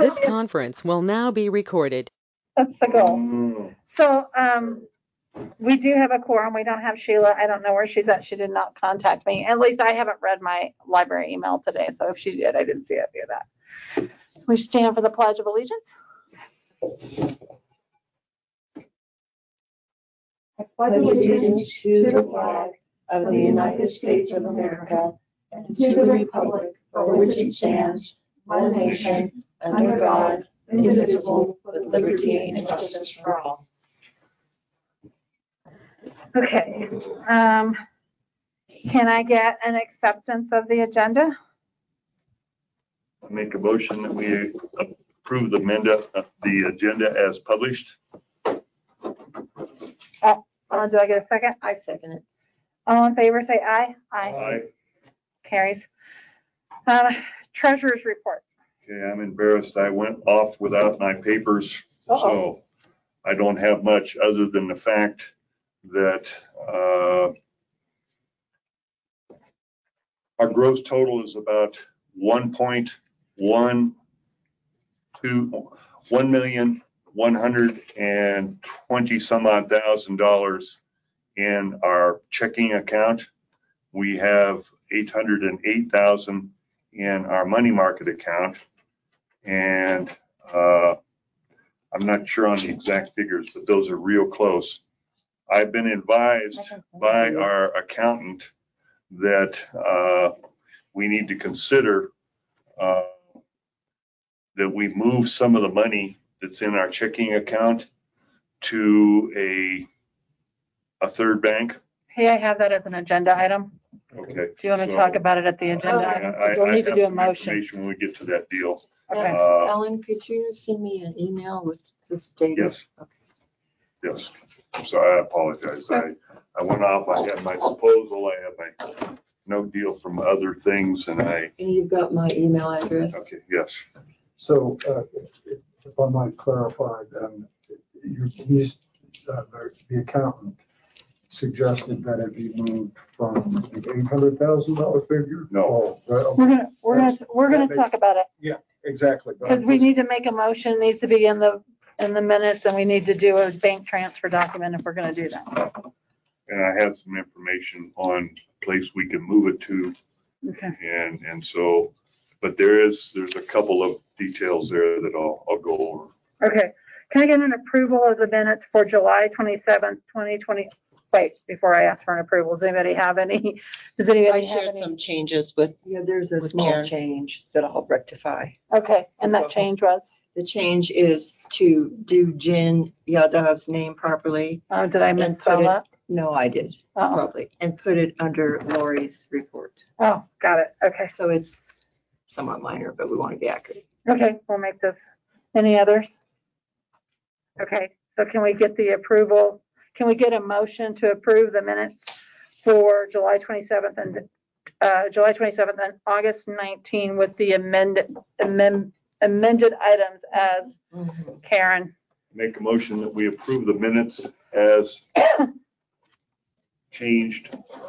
This conference will now be recorded. That's the goal. So we do have a quorum. We don't have Sheila. I don't know where she's at. She did not contact me. At least I haven't read my library email today. So if she did, I didn't see it via that. We stand for the Pledge of Allegiance. I pledge allegiance to the flag of the United States of America and to the republic for which it stands, one nation, under God, indivisible, with liberty and justice for all. Okay. Can I get an acceptance of the agenda? I make a motion that we approve the agenda as published. Do I get a second? I second it. All in favor, say aye. Aye. Carries. Treasurer's report. Okay, I'm embarrassed. I went off without my papers, so I don't have much other than the fact that our gross total is about $1,120,000 some odd in our checking account. We have $808,000 in our money market account, and I'm not sure on the exact figures, but those are real close. I've been advised by our accountant that we need to consider that we move some of the money that's in our checking account to a third bank. Hey, I have that as an agenda item. Okay. Do you want to talk about it at the agenda item? We'll need to do a motion when we get to that deal. Okay. Ellen, could you send me an email with the status? Yes. Okay. Yes. I'm sorry, I apologize. I went off. I had my proposal. I had my no deal from other things, and you've got my email address. Okay. Yes. So if I might clarify, the accountant suggested that it be moved from the $800,000 figure. No. We're gonna talk about it. Yeah, exactly. Because we need to make a motion. It needs to be in the minutes, and we need to do a bank transfer document if we're gonna do that. And I had some information on a place we can move it to. Okay. And so, but there's a couple of details there that I'll go over. Okay. Can I get an approval of the minutes for July 27th, 2020? Wait, before I ask for an approval, does anybody have any? I shared some changes with. Yeah, there's a small change that I'll rectify. Okay, and that change was? The change is to do Jen Yadav's name properly. Oh, did I misspell that? No, I did. Probably. And put it under Lori's report. Oh, got it. Okay. So it's somewhat minor, but we want to be accurate. Okay, we'll make this. Any others? Okay, so can we get the approval? Can we get a motion to approve the minutes for July 27th and August 19 with the amended items as Karen? Make a motion that we approve the minutes as changed.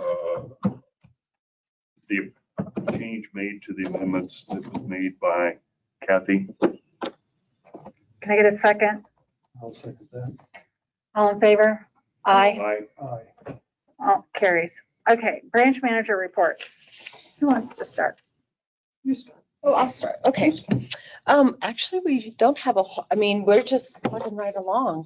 The change made to the amendments that was made by Kathy. Can I get a second? I'll second that. All in favor? Aye. Aye. Oh, carries. Okay, branch manager reports. Who wants to start? You start. Oh, I'll start. Okay. Actually, we don't have we're just plugging right along.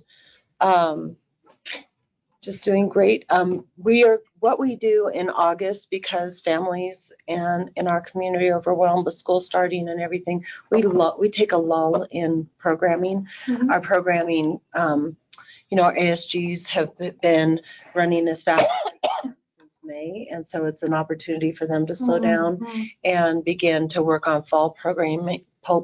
Just doing great. What we do in August, because families and in our community overwhelmed with school starting and everything, we take a lull in programming. Mm-hmm. Our programming, our ASGs have been running as fast since May, and so it's an opportunity for them to slow down and begin to work on fall programming.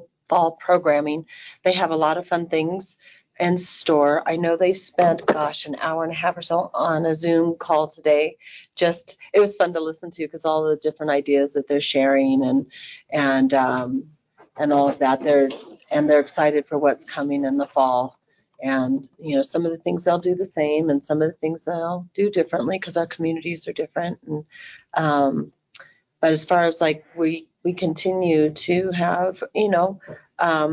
They have a lot of fun things in store. I know they spent, an hour and a half or so on a Zoom call today. It was fun to listen to because all the different ideas that they're sharing and all of that. They're excited for what's coming in the fall. And, some of the things they'll do the same and some of the things they'll do differently because our communities are different. And, but as far as we continue to have,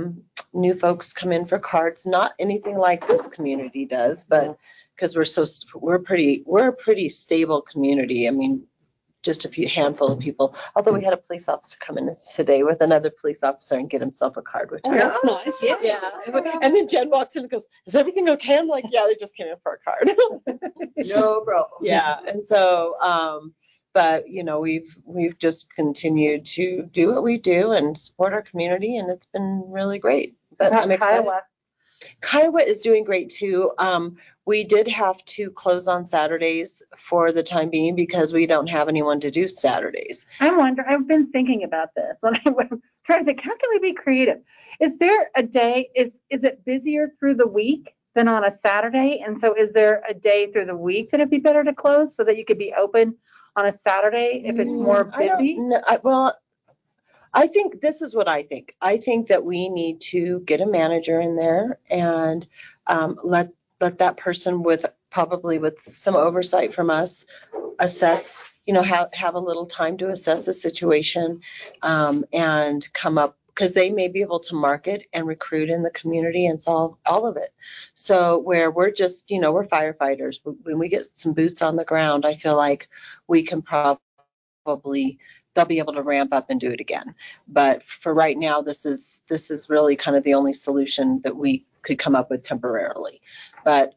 new folks come in for cards. Not anything like this community does, but because we're a pretty stable community. I mean, just a handful of people. Although we had a police officer come in today with another police officer and get himself a card, which That's nice. Yeah. yeah. And then Jen walks in and goes, "Is everything okay?" I'm like, "Yeah, they just came in for a card." No problem. Yeah, and so, but we've just continued to do what we do and support our community, and it's been really great. But I'm excited. Kiowa is doing great too. We did have to close on Saturdays for the time being because we don't have anyone to do Saturdays. I've been thinking about this, and I'm trying to think, how can we be creative? Is there a day, is it busier through the week than on a Saturday? And so is there a day through the week that it'd be better to close so that you could be open on a Saturday if it's more busy? I think this is what I think. I think that we need to get a manager in there and let that person with some oversight from us assess, have a little time to assess the situation and come up, because they may be able to market and recruit in the community and solve all of it. So where we're just, we're firefighters. When we get some boots on the ground, I feel like we can probably they'll be able to ramp up and do it again. But for right now, this is really kind of the only solution that we could come up with temporarily. But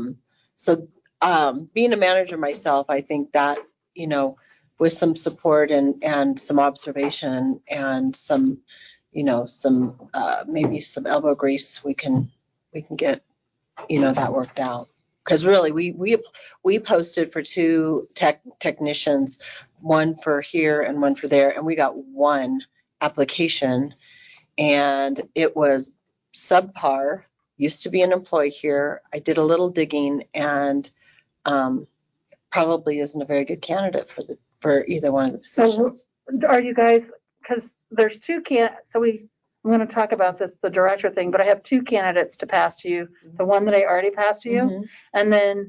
being a manager myself, I think that, with some support and some observation and some, maybe some elbow grease, we can get, that worked out. Because really, we posted for two technicians, one for here and one for there, and we got one application, and it was subpar. Used to be an employee here. I did a little digging, and probably isn't a very good candidate for either one of the positions. So are you guys? Because there's two candidates. So I'm going to talk about this, the director thing, but I have two candidates to pass to you. The one that I already passed to you, and then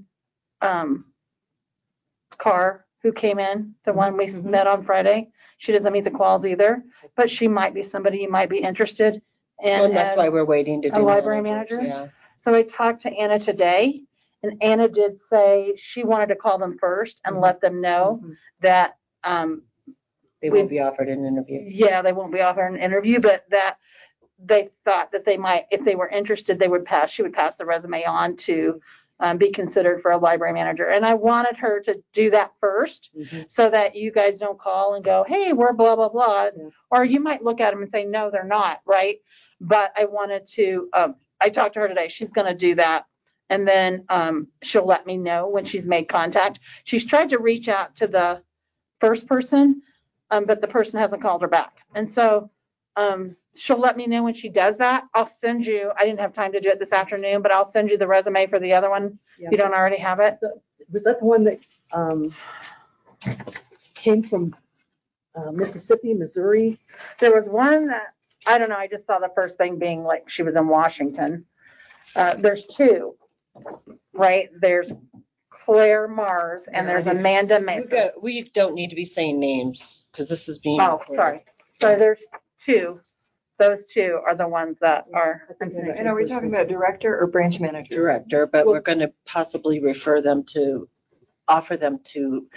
Carr, who came in, the one we met on Friday. She doesn't meet the quals either, but she might be somebody you might be interested in. And that's why we're waiting to do a library manager. Yeah. So I talked to Anna today, and Anna did say she wanted to call them first and let them know that they won't be offered an interview. Yeah, they won't be offered an interview, but that they thought that they might, if they were interested, she would pass the resume on to be considered for a library manager. And I wanted her to do that first so that you guys don't call and go, hey, we're blah, blah, blah. Yeah. Or you might look at them and say, no, they're not, right? But I wanted to, I talked to her today. She's going to do that. And then she'll let me know when she's made contact. She's tried to reach out to the first person, but the person hasn't called her back. And so she'll let me know when she does that. I'll send you, I didn't have time to do it this afternoon, but I'll send you the resume for the other one if you don't already have it. Was that the one that came from Mississippi, Missouri? There was one that, I don't know, I just saw the first thing being like she was in Washington. There's two, right? There's Claire Mars and there's Amanda Mesa. We don't need to be saying names because this is being recorded. Sorry. So there's two. Those two are the ones that are. And are we talking about director or branch manager? Director, but we're going to possibly offer them to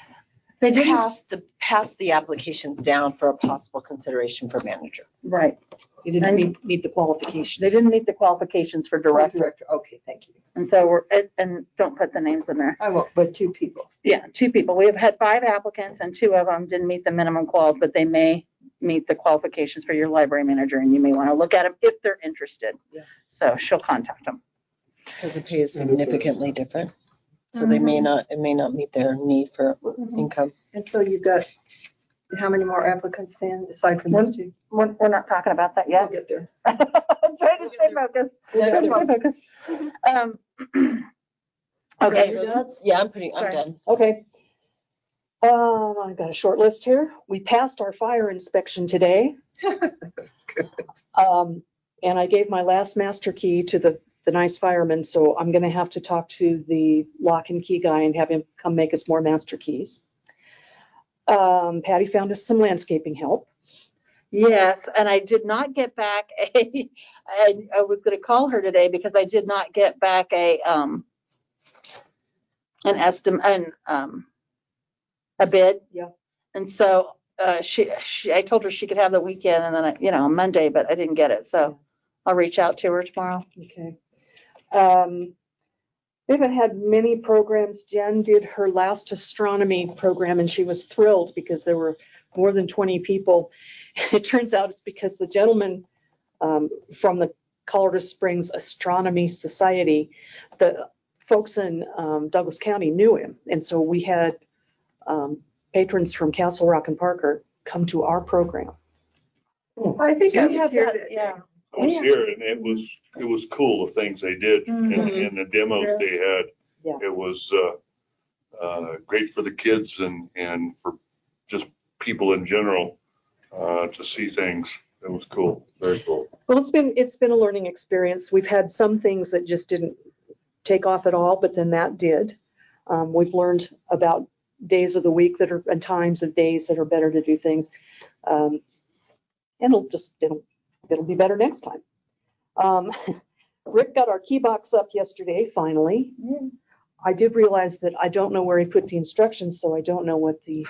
pass the applications down for a possible consideration for manager. Right. You didn't meet the qualifications. They didn't meet the qualifications for director. Okay, thank you. And so and don't put the names in there. I won't, but two people. Yeah, two people. We have had 5 applicants and 2 of them didn't meet the minimum quals, but they may meet the qualifications for your library manager, and you may want to look at them if they're interested. Yeah. So she'll contact them. Because the pay is significantly different. So it may not meet their need for income. And so you've got how many more applicants then, aside from those two? We're not talking about that yet. We'll get there. I'm trying to stay focused. Okay. I'm done. Okay. I've got a short list here. We passed our fire inspection today. Good. And I gave my last master key to the nice fireman, so I'm going to have to talk to the lock and key guy and have him come make us more master keys. Patty found us some landscaping help. Yes, and I did not get back I was going to call her today because I did not get back an estimate, a bid. Yeah. And so I told her she could have the weekend and then Monday, but I didn't get it. So I'll reach out to her tomorrow. Okay. We haven't had many programs. Jen did her last astronomy program and she was thrilled because there were more than 20 people. It turns out it's because the gentleman from the Colorado Springs Astronomy Society, the folks in Douglas County knew him. And so we had patrons from Castle Rock and Parker come to our program. I think We have that, yeah. I was here and it was cool, the things they did and the demos they had. Yeah. It was great for the kids and for just people in general to see things. It was cool, very cool. Well, it's been a learning experience. We've had some things that just didn't take off at all, but then that did. We've learned about days of the week and times of days that are better to do things. And it'll be better next time. Rick got our key box up yesterday, finally. Yeah. I did realize that I don't know where he put the instructions, so I don't know what the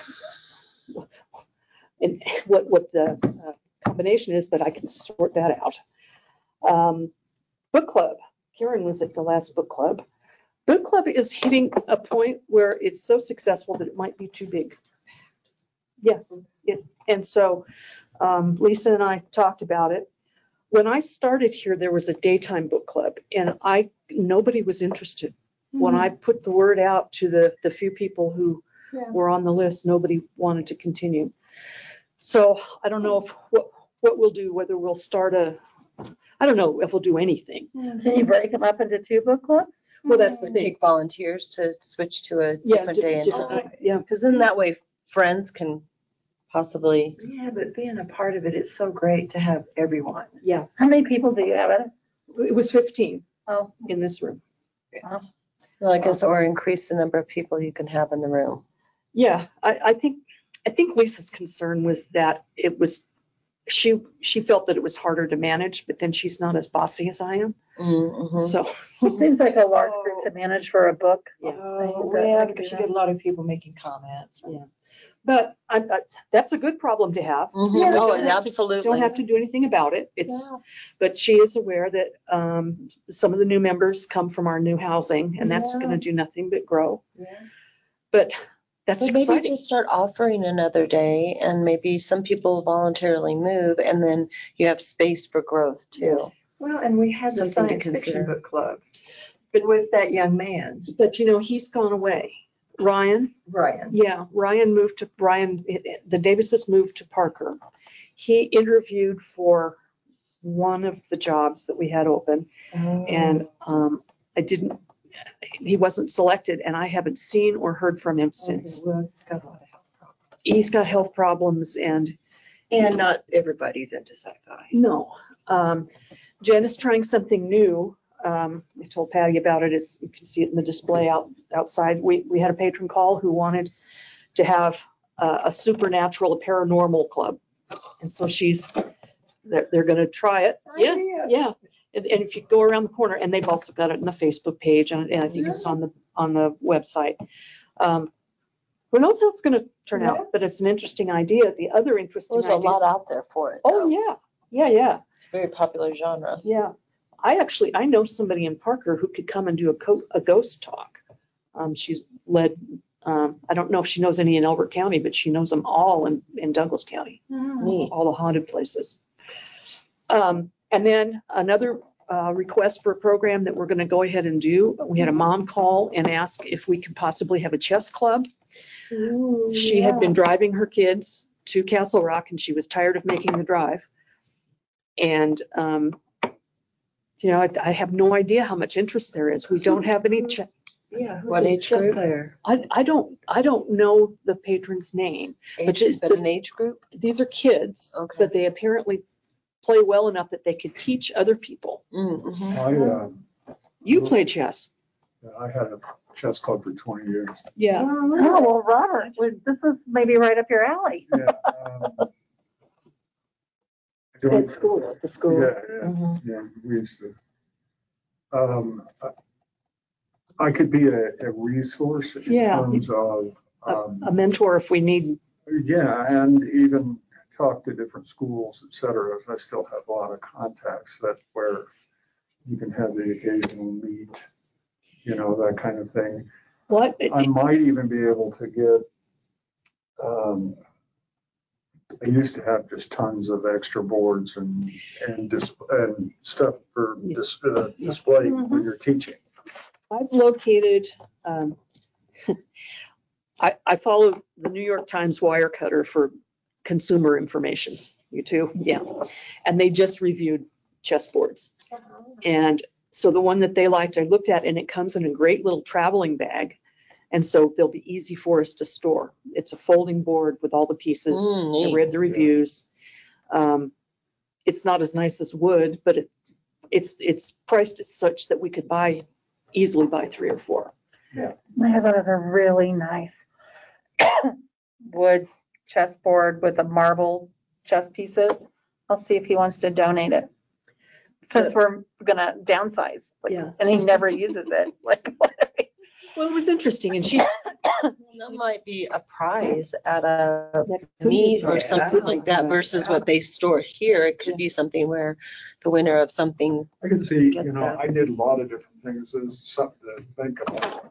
combination is, but I can sort that out. Book club. Karen was at the last book club. Book club is hitting a point where it's so successful that it might be too big. Yeah. And so Lisa and I talked about it. When I started here, there was a daytime book club, and nobody was interested. When I put the word out to the few people who were on the list, nobody wanted to continue. So I don't know what we'll do, whether we'll start I don't know if we'll do anything. Can you break them up into 2 book clubs? Well, that's the thing. Take volunteers to switch to a different day and time. Yeah. Because then that way friends can possibly. Yeah, but being a part of it, it's so great to have everyone. Yeah. How many people do you have in it? It was 15 Oh, in this room. Well, I guess, or increase the number of people you can have in the room. Yeah, I think Lisa's concern was that she felt that it was harder to manage, but then she's not as bossy as I am. Mm-hmm. So it seems like a large group to manage for a book. Yeah, because you get a lot of people making comments. Yeah, but that's a good problem to have. Mm-hmm. Yeah, Oh, Absolutely. Don't have to do anything about it. But she is aware that some of the new members come from our new housing, and that's going to do nothing but grow. Yeah. But that's exciting. Maybe just start offering another day, and maybe some people voluntarily move, and then you have space for growth too. Well, and we had the Something to science fiction consider. book club, but with that young man, But he's gone away. Ryan. Yeah, Ryan moved to the Davises moved to Parker. He interviewed for one of the jobs that we had open, and he wasn't selected, and I haven't seen or heard from him since. Well, he's got a lot of health problems. He's got health problems, and not everybody's into sci-fi. no. Jen is trying something new. I told Patty about it. You can see it in the display outside. We had a patron call who wanted to have a supernatural, a paranormal club, and so they're going to try it. Yeah. And if you go around the corner, and they've also got it in the Facebook page, and I think it's on the website. Who knows how it's going to turn out? But it's an interesting idea. The other interesting There's a lot out there for it. Oh yeah. It's a very popular genre. Yeah. I know somebody in Parker who could come and do a ghost talk. She's led, I don't know if she knows any in Elbert County, but she knows them all in Douglas County, all the haunted places. And then another request for a program that we're going to go ahead and do. We had a mom call and ask if we could possibly have a chess club. She had been driving her kids to Castle Rock, and she was tired of making the drive. And I have no idea how much interest there is. We don't have any. What age group? Player? I don't know the patron's name. But an age group? These are kids, Okay. but they apparently play well enough that they could teach other people. Mm-hmm. You play chess. I had a chess club for 20 years. Yeah. Oh, well, Robert, this is maybe right up your alley. Yeah, doing. At school, at the school. Yeah, Mhm. yeah, we used to. I could be a resource in Yeah. terms of, A mentor if we need. yeah, and even talk to different schools, et cetera. I still have a lot of contacts that where you can have the occasional meet, that kind of thing. What? I might even be able to get, I used to have just tons of extra boards and stuff for display when you're teaching. I've located, I follow the New York Times Wirecutter for consumer information. You too? Yeah. And they just reviewed chessboards. And so the one that they liked, I looked at, and it comes in a great little traveling bag. And so they'll be easy for us to store. It's a folding board with all the pieces. I read the reviews. It's not as nice as wood, but it's priced as such that we could easily buy 3 or 4. Yeah. My husband has a really nice wood chessboard with the marble chess pieces. I'll see if he wants to donate it. Since we're gonna downsize, and he never uses it. Well, it was interesting, and That might be a prize at a meet or something like that versus what they store here. It could be something where the winner of something. I can see, gets that. I did a lot of different things. There's something to think about.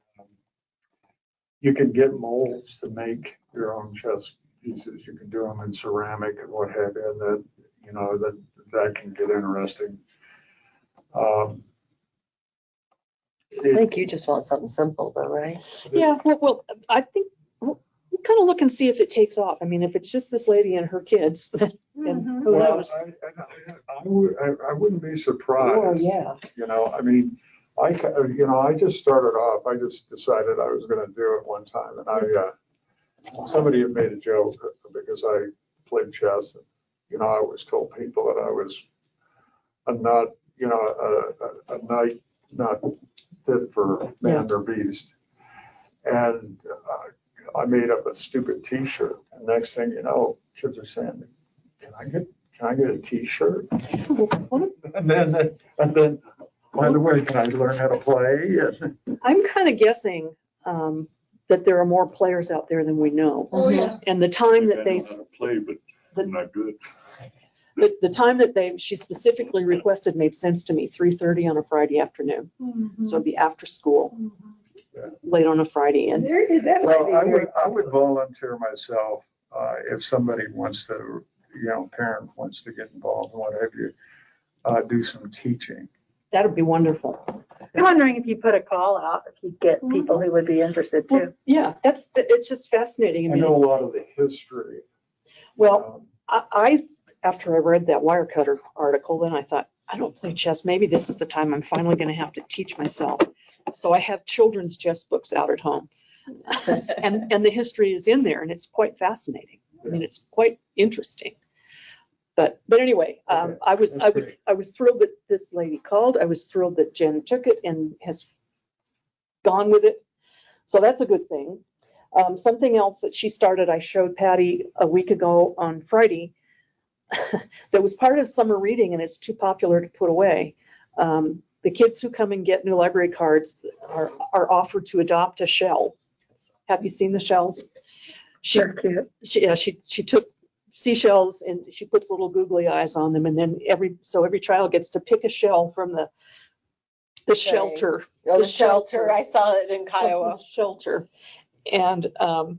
You can get molds to make your own chess pieces. You can do them in ceramic and what have you, and that can get interesting. I think you just want something simple though, right? yeah, well, I think we'll kind of look and see if it takes off. I mean, if it's just this lady and her kids, then who Well, knows? I wouldn't be surprised. Oh, yeah. I mean, I just started off. I just decided I was going to do it one time, and somebody had made a joke because I played chess. And, I always told people that I was a knight not fit for man or beast. And I made up a stupid T-shirt. And next thing you know, kids are saying, "Can I get a T-shirt?" and then, by the way, can I learn how to play? I'm kind of guessing that there are more players out there than we know. Oh, yeah. And the time that I they know how to play, but I'm not good. the time that she specifically requested made sense to me. 3:30 on a Friday afternoon, so it'd be after school, late on a Friday. And Well, I would volunteer myself if somebody wants to, parent wants to get involved and what have you, do some teaching. that'd be wonderful. I'm wondering if you put a call out, if you get people who would be interested Well, too. yeah, it's just fascinating. I know a lot of the history. Well, I after I read that Wirecutter article, then I thought, I don't play chess. Maybe this is the time I'm finally going to have to teach myself. So I have children's chess books out at home, and the history is in there, and it's quite fascinating. I mean, it's quite interesting. But anyway, I was thrilled that this lady called. I was thrilled that Jen took it and has gone with it. So that's a good thing. Something else that she started, I showed Patty a week ago on Friday. That was part of summer reading, and it's too popular to put away. The kids who come and get new library cards are offered to adopt a shell. Have you seen the shells? She took seashells and she puts little googly eyes on them, and then every child gets to pick a shell from the shelter. Oh, the shelter. I saw it in Kiowa. Shelter, and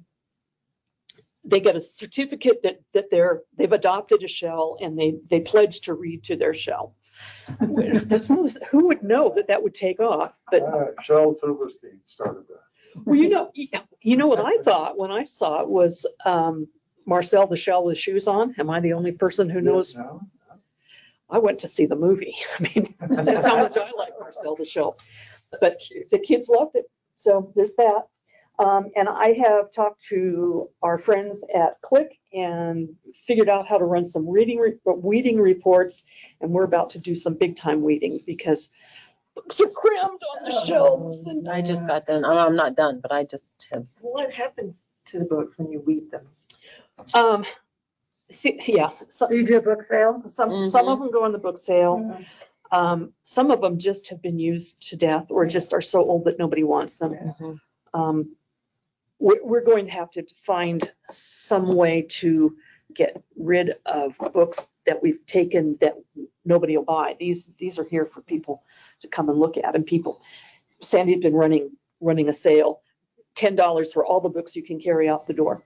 they get a certificate that they've adopted a shell, and they pledge to read to their shell. That's one of those, who would know that would take off? But Shel Silverstein started that. well, you know what I thought when I saw it was Marcel the Shell with shoes on. Am I the only person who knows? No. I went to see the movie. I mean, that's how much I like Marcel the Shell. But the kids loved it, so there's that. And I have talked to our friends at Click and figured out how to run some weeding reports, and we're about to do some big time weeding because books are crammed on the shelves. And I just got done. I'm not done, but I just have. What happens to the books when you weed them? Yeah. Do you do a book sale? Some of them go on the book sale. Some of them just have been used to death or just are so old that nobody wants them. We're going to have to find some way to get rid of books that we've taken that nobody will buy. These are here for people to come and look at, and Sandy's been running a sale, $10 for all the books you can carry out the door.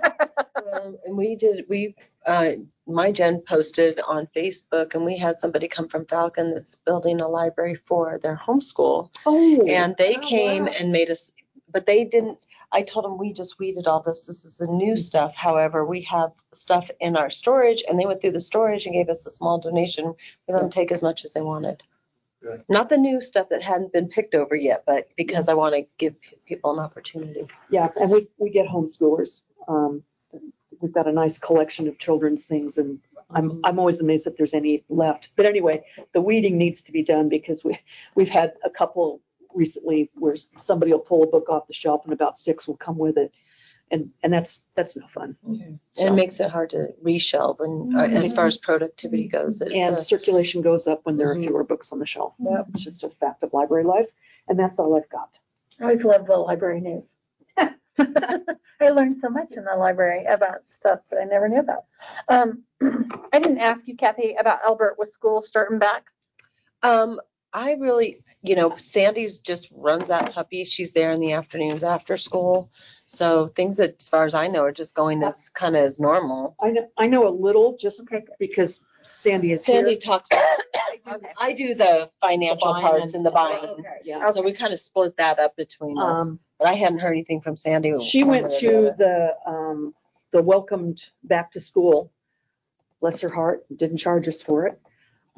And my Jen posted on Facebook, and we had somebody come from Falcon that's building a library for their homeschool. And they came and made us, but they didn't. I told them we just weeded all this. This is the new stuff. However, we have stuff in our storage, and they went through the storage and gave us a small donation. We let them take as much as they wanted. Good. Not the new stuff that hadn't been picked over yet, but because I want to give people an opportunity. Yeah, and we get homeschoolers. We've got a nice collection of children's things, and I'm always amazed if there's any left. But anyway, the weeding needs to be done because we've had a couple recently where somebody will pull a book off the shelf and about 6 will come with it, and that's no fun. And it makes it hard to reshelve, and as far as productivity goes. And circulation goes up when there are fewer books on the shelf. Yep. It's just a fact of library life, and that's all I've got. I always love the library news. I learned so much in the library about stuff that I never knew about. I didn't ask you, Kathy, about Albert with school starting back. I really, Sandy's just runs that puppy. She's there in the afternoons after school. So things that, as far as I know, are just going as kind of as normal. I know a little just because Sandy is Sandy here. talks. I do the financial parts and the buying. Yeah. So we kind of split that up between us. But I hadn't heard anything from Sandy. She went to the welcomed back to school. Bless her heart, didn't charge us for it.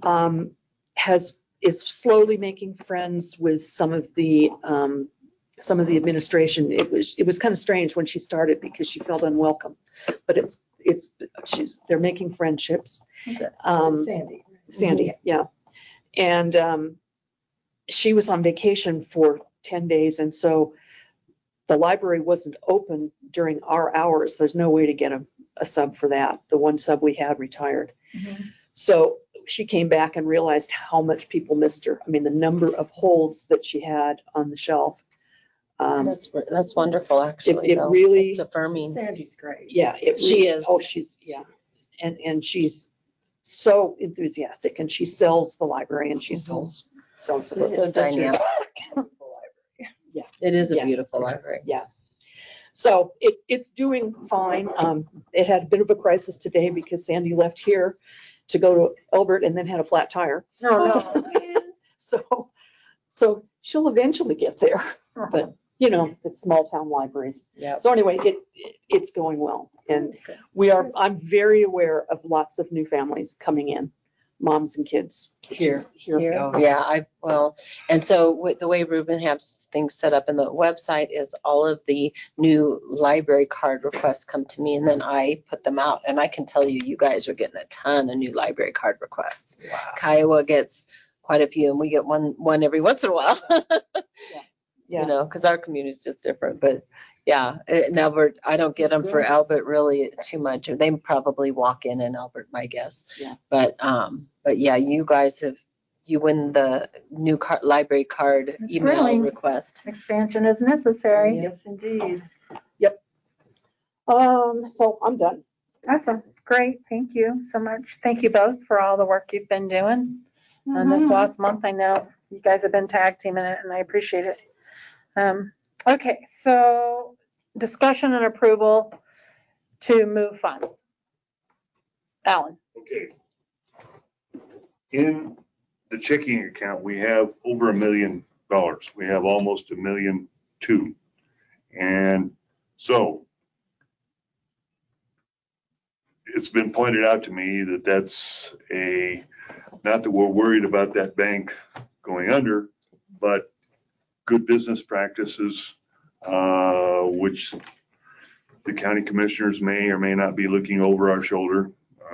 Is slowly making friends with some of the administration. It was kind of strange when she started because she felt unwelcome, but they're making friendships. Sandy. Sandy, yeah. And she was on vacation for 10 days, and so the library wasn't open during our hours. There's no way to get a sub for that. The one sub we had retired. So she came back and realized how much people missed her. I mean, the number of holds that she had on the shelf. That's wonderful, actually. It really, it's affirming. Sandy's great. Yeah, She is. Oh, and she's so enthusiastic, and she sells the library, and she sells the She's books. so dynamic. Yeah. It is a Yeah. beautiful library. Yeah. So it's doing fine. It had a bit of a crisis today because Sandy left here to go to Elbert and then had a flat tire. No. So she'll eventually get there, but it's small town libraries. Yeah. So anyway, it's going well, and I'm very aware of lots of new families coming in, moms and kids here. Yeah, and so the way Ruben has things set up in the website is all of the new library card requests come to me, and then I put them out, and I can tell you guys are getting a ton of new library card requests. Wow. Kiowa gets quite a few, and we get one every once in a while. Yeah. Because our community is just different, but yeah, Albert, I don't get them for Albert really too much. They probably walk in Albert, my guess. Yeah. But yeah, you guys you win the new library card email request. Expansion is necessary. Yes, indeed. Yep. So I'm done. Awesome. Great. Thank you so much. Thank you both for all the work you've been doing. And this last month, I know you guys have been tag teaming it, and I appreciate it. Okay, so discussion and approval to move funds. Alan. Okay. In the checking account, we have over $1 million. We have almost $1.2 million. And so it's been pointed out to me that that's not that we're worried about that bank going under, but good business practices, which the county commissioners may or may not be looking over our shoulder.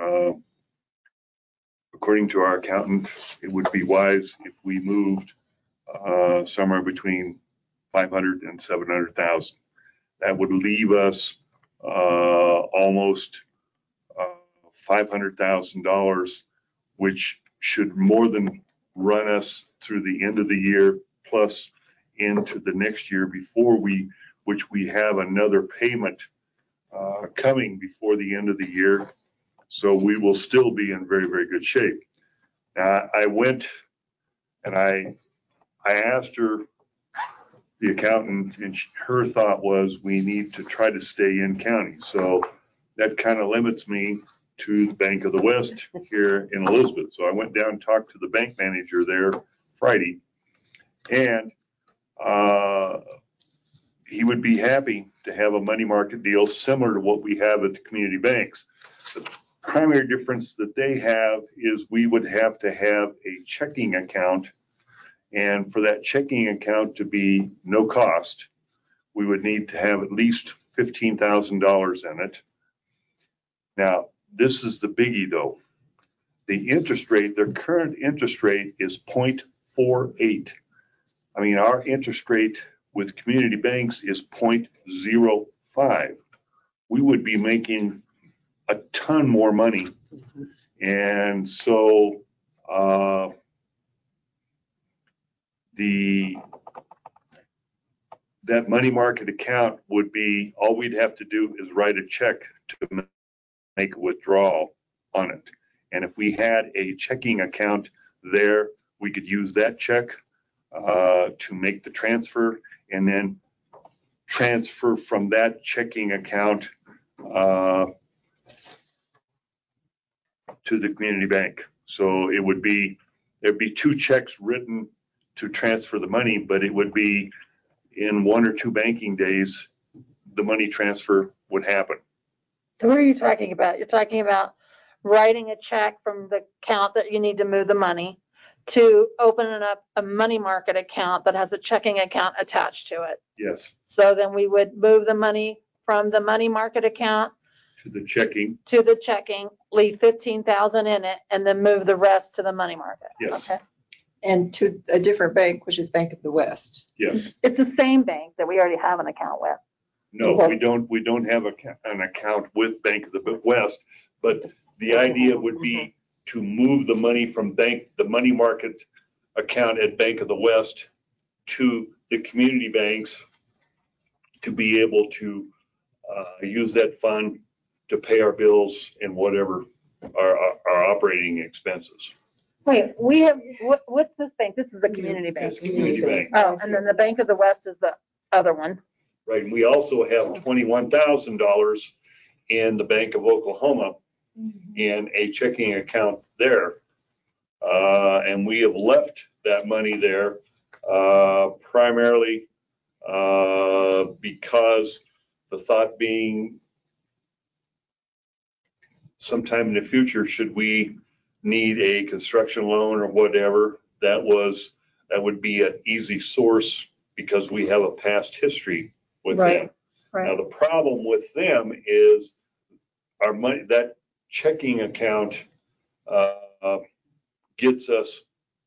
According to our accountant, it would be wise if we moved somewhere between 500 and 700,000. That would leave us almost $500,000, which should more than run us through the end of the year, plus into the next year which we have another payment coming before the end of the year. So we will still be in very, very good shape. Now, I went and I asked her, the accountant, and her thought was we need to try to stay in county. So that kind of limits me to the Bank of the West here in Elizabeth. So I went down and talked to the bank manager there Friday, and he would be happy to have a money market deal similar to what we have at the community banks. The primary difference that they have is we would have to have a checking account, and for that checking account to be no cost, we would need to have at least $15,000 in it. Now, this is the biggie though. The interest rate, their current interest rate is 0.48. I mean, our interest rate with community banks is 0.05. We would be making a ton more money. And so that money market account would be, all we'd have to do is write a check to make a withdrawal on it. And if we had a checking account there, we could use that check to make the transfer, and then transfer from that checking account to the community bank. So it would be, there'd be two checks written to transfer the money, but it would be in 1 or 2 banking days, the money transfer would happen. So what are you talking about? You're talking about writing a check from the account that you need to move the money to opening up a money market account that has a checking account attached to it. Yes. So then we would move the money from the money market account To the checking. leave 15,000 in it, and then move the rest to the money market. Yes. Okay. And to a different bank, which is Bank of the West. Yes. It's the same bank that we already have an account with. No, Okay. we don't have an account with Bank of the West, but the idea would be to move the money from the money market account at Bank of the West to the community banks to be able to use that fund to pay our bills and whatever our operating expenses. Wait, we have, what's this bank? This is a community bank. It's community bank. Oh, and then the Bank of the West is the other one. Right, and we also have $21,000 in the Bank of Oklahoma in a checking account there. And we have left that money there primarily because the thought being sometime in the future, should we need a construction loan or whatever, that would be an easy source because we have a past history with them. Right. Now, the problem with them is our money, that checking account gets us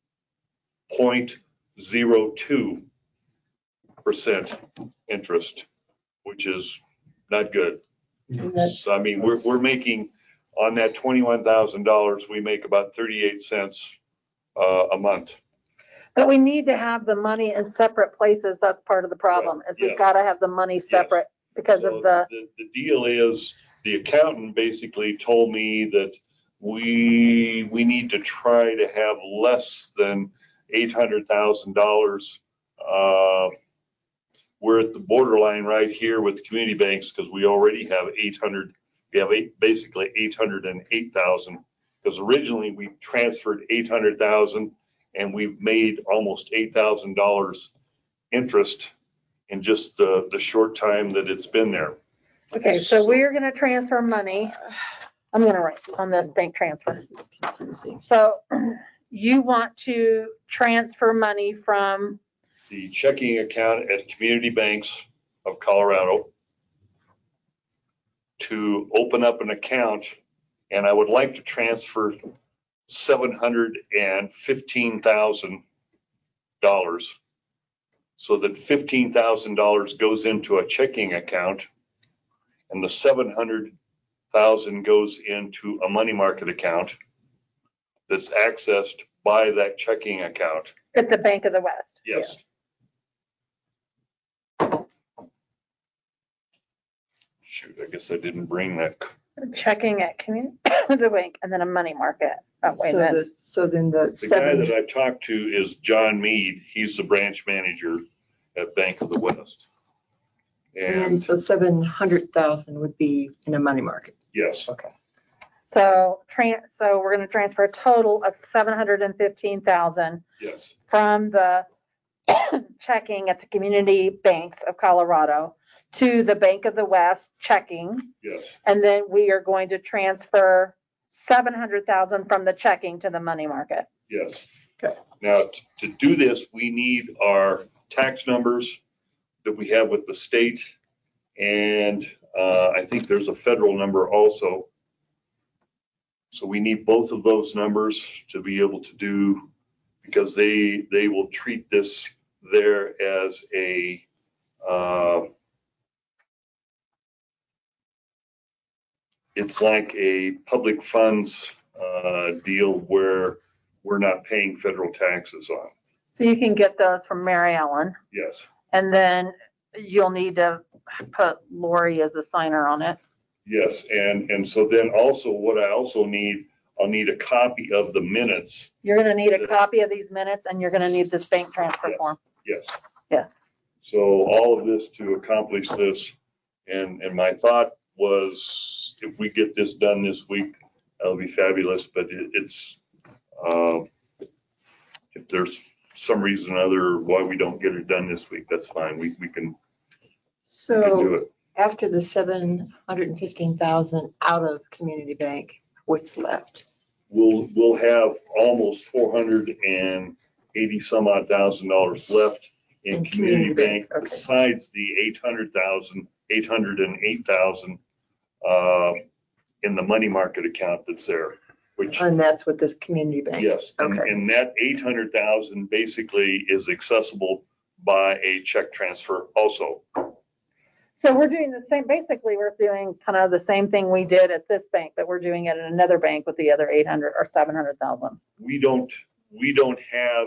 0.02% interest, which is not good. So, I mean, we're making on that $21,000, we make about 38 cents a month. But we need to have the money in separate places. That's part of the problem, is we've Yes. got to have the money separate because So of the, the deal is, the accountant basically told me that we need to try to have less than $800,000. We're at the borderline right here with community banks because we already have basically 808,000, because originally we transferred 800,000 and we've made almost $8,000 interest in just the short time that it's been there. okay, so we're going to transfer money. I'm going to write on this bank transfer. So you want to transfer money from, The checking account at community banks of Colorado to open up an account, and I would like to transfer $715,000 so that $15,000 goes into a checking account, and the $700 thousand goes into a money market account that's accessed by that checking account. At the Bank of the West. Yes. Shoot, I guess I didn't bring that. Checking at the bank and then a money market. Oh, wait a So minute. then the The guy that seven, I talked to is John Mead. He's the branch manager at Bank of the West. and And so 700,000 would be in a money market. yes, Okay. So we're going to transfer a total of 715,000 yes, from the checking at the community banks of Colorado to the Bank of the West checking. yes. And then we are going to transfer 700,000 from the checking to the money market. Yes. Okay. Now, to do this, we need our tax numbers that we have with the state. And I think there's a federal number also. So we need both of those numbers to be able to do, because they will treat this there as a, it's like a public funds deal where we're not paying federal taxes on. So you can get those from Mary Ellen, Yes, and then you'll need to put Lori as a signer on it. yes. And so then also what I also need, I'll need a copy of the minutes. You're going to need a copy of these minutes, and you're going to need this bank transfer Yes. form. Yes. Yes. So all of this to accomplish this. And my thought was, if we get this done this week, that'll be fabulous. But it's, if there's some reason or other why we don't get it done this week, that's fine. We can do So it. after the 715,000 out of community bank, what's left? We'll have almost 480 some odd $1,000 left in community bank, okay. besides the 808,000 in the money market account that's there, which, And that's what this community bank. yes, and, Okay. and that 800,000 basically is accessible by a check transfer also. So we're doing the same, basically, we're doing kind of the same thing we did at this bank, but we're doing it at another bank with the other 800 or 700,000. We don't have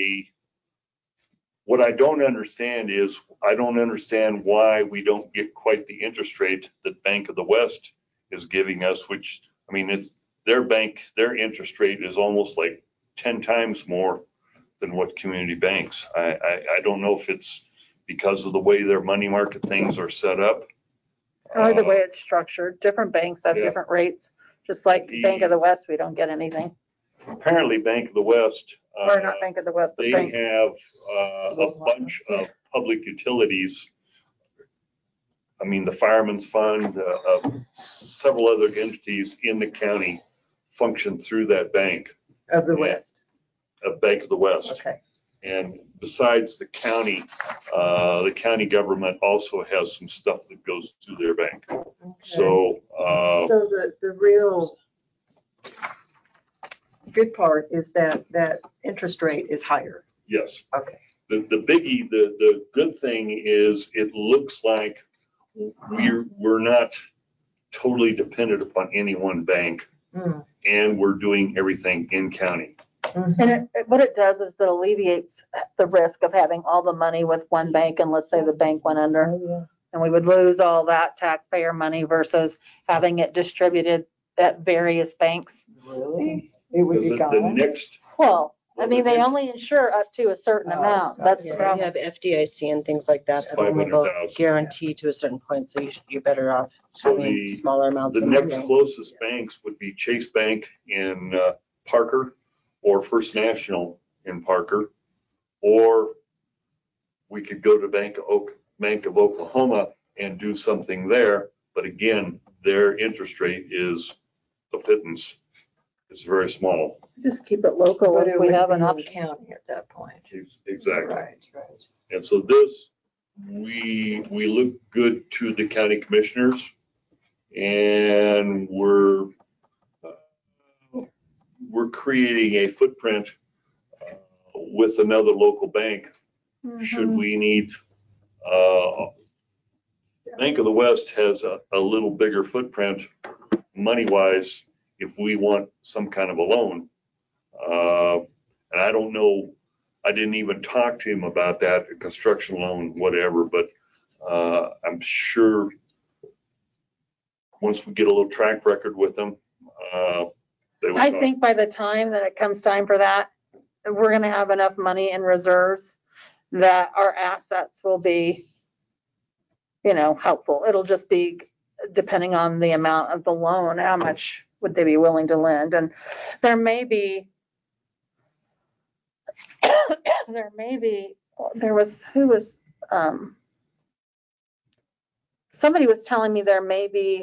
what I don't understand is, I don't understand why we don't get quite the interest rate that Bank of the West is giving us, which, I mean, it's their bank, their interest rate is almost like 10 times more than what community banks. I don't know if it's because of the way their money market things are set up. Or the way it's structured. Different banks have Yeah. different rates. Just like Bank of the West, we don't get anything. Apparently Bank of the West, Or not Bank of the West, but they Bank. have a bunch of public utilities. I mean, the Fireman's Fund, several other entities in the county function through that bank, Of the West. Bank of the West. Okay. And besides the county government also has some stuff that goes through their bank. So, So the real good part is that interest rate is higher. yes. Okay. The biggie, the good thing is it looks like we're not totally dependent upon any one bank, Mm. and we're doing everything in county. Mhm. And what it does is it alleviates the risk of having all the money with one bank, and let's say the bank went under, Oh, yeah. and we would lose all that taxpayer money versus having it distributed at various banks. Really? It would Because be the gone? next, Well, I Well, mean, they it's- only insure up to a certain Oh, amount. got That's it. the Yeah, you problem. have FDIC and things like that, It's that only will 500,000. guarantee to a certain point, so you're better off so having the, smaller amounts. the in your next bank. closest banks would be Chase Bank in Parker, or First National in Parker, or we could go to Bank of Oklahoma and do something there. But again, their interest rate is a pittance. It's very small. Just keep it local But if it we would have be an in option. county at that point. Exactly. Right, right. And so this, we look good to the county commissioners, and we're creating a footprint with another local bank. Should we need, Bank of the West has a little bigger footprint money-wise, if we want some kind of a loan. And I don't know, I didn't even talk to him about that, a construction loan, whatever, but I'm sure once we get a little track record with them, they would I talk. think by the time that it comes time for that, we're gonna have enough money in reserves that our assets will be, helpful. It'll just be depending on the amount of the loan, how much would they be willing to lend? And there may be, somebody was telling me there may be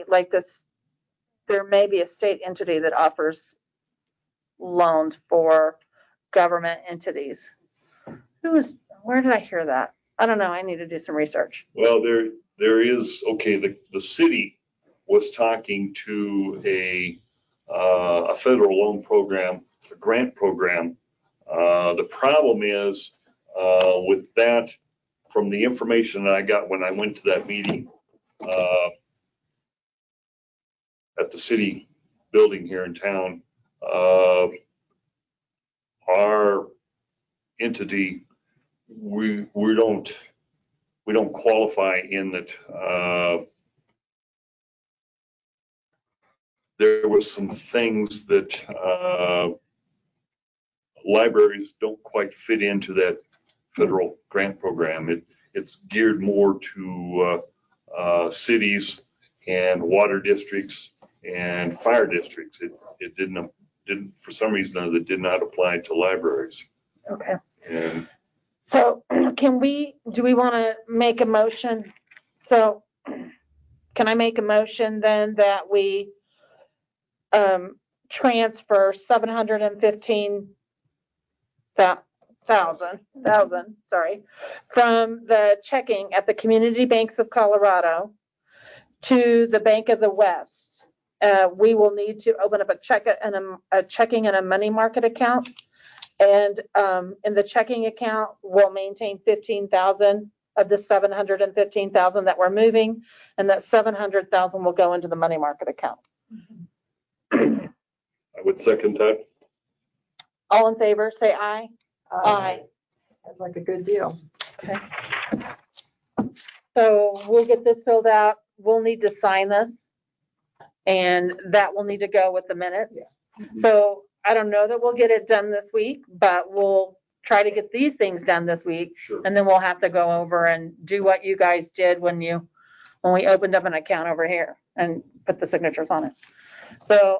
a state entity that offers loans for government entities. Where did I hear that? I don't know. I need to do some research. Well, there is, okay, the city was talking to a federal loan program, a grant program. The problem is with that, from the information that I got when I went to that meeting at the city building here in town, our entity, we don't qualify in that. There was some things that libraries don't quite fit into that federal grant program. It's geared more to cities and water districts and fire districts. It didn't for some reason or other, did not apply to libraries. Okay. And So do we want to make a motion? So can I make a motion then that we transfer 715,000, from the checking at the Community Banks of Colorado to the Bank of the West? We will need to open up a checking and a money market account. And in the checking account, we'll maintain 15,000 of the 715,000 that we're moving, and that 700,000 will go into the money market account. I would second that. All in favor, say aye. Aye. Sounds like a good deal. Okay. So we'll get this filled out. We'll need to sign this, and that will need to go with the minutes. Yeah. So I don't know that we'll get it done this week, but we'll try to get these things done this week. Sure. And then we'll have to go over and do what you guys did when we opened up an account over here and put the signatures on it. So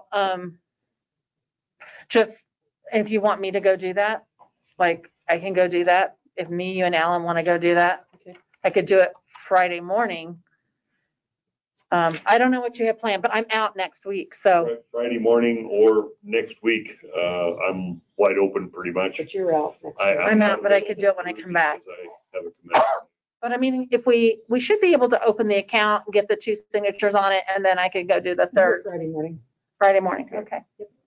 just if you want me to go do that, like I can go do that. If you and Alan want to go do that, Okay. I could do it Friday morning. I don't know what you have planned, but I'm out next week. So Friday morning or next week, I'm wide open pretty much. But you're out next week. I'm out, but I could do it when I come back. I have a commitment. But I mean, if we should be able to open the account and get the 2 signatures on it, and then I could go do the third Friday morning. Friday morning. Okay.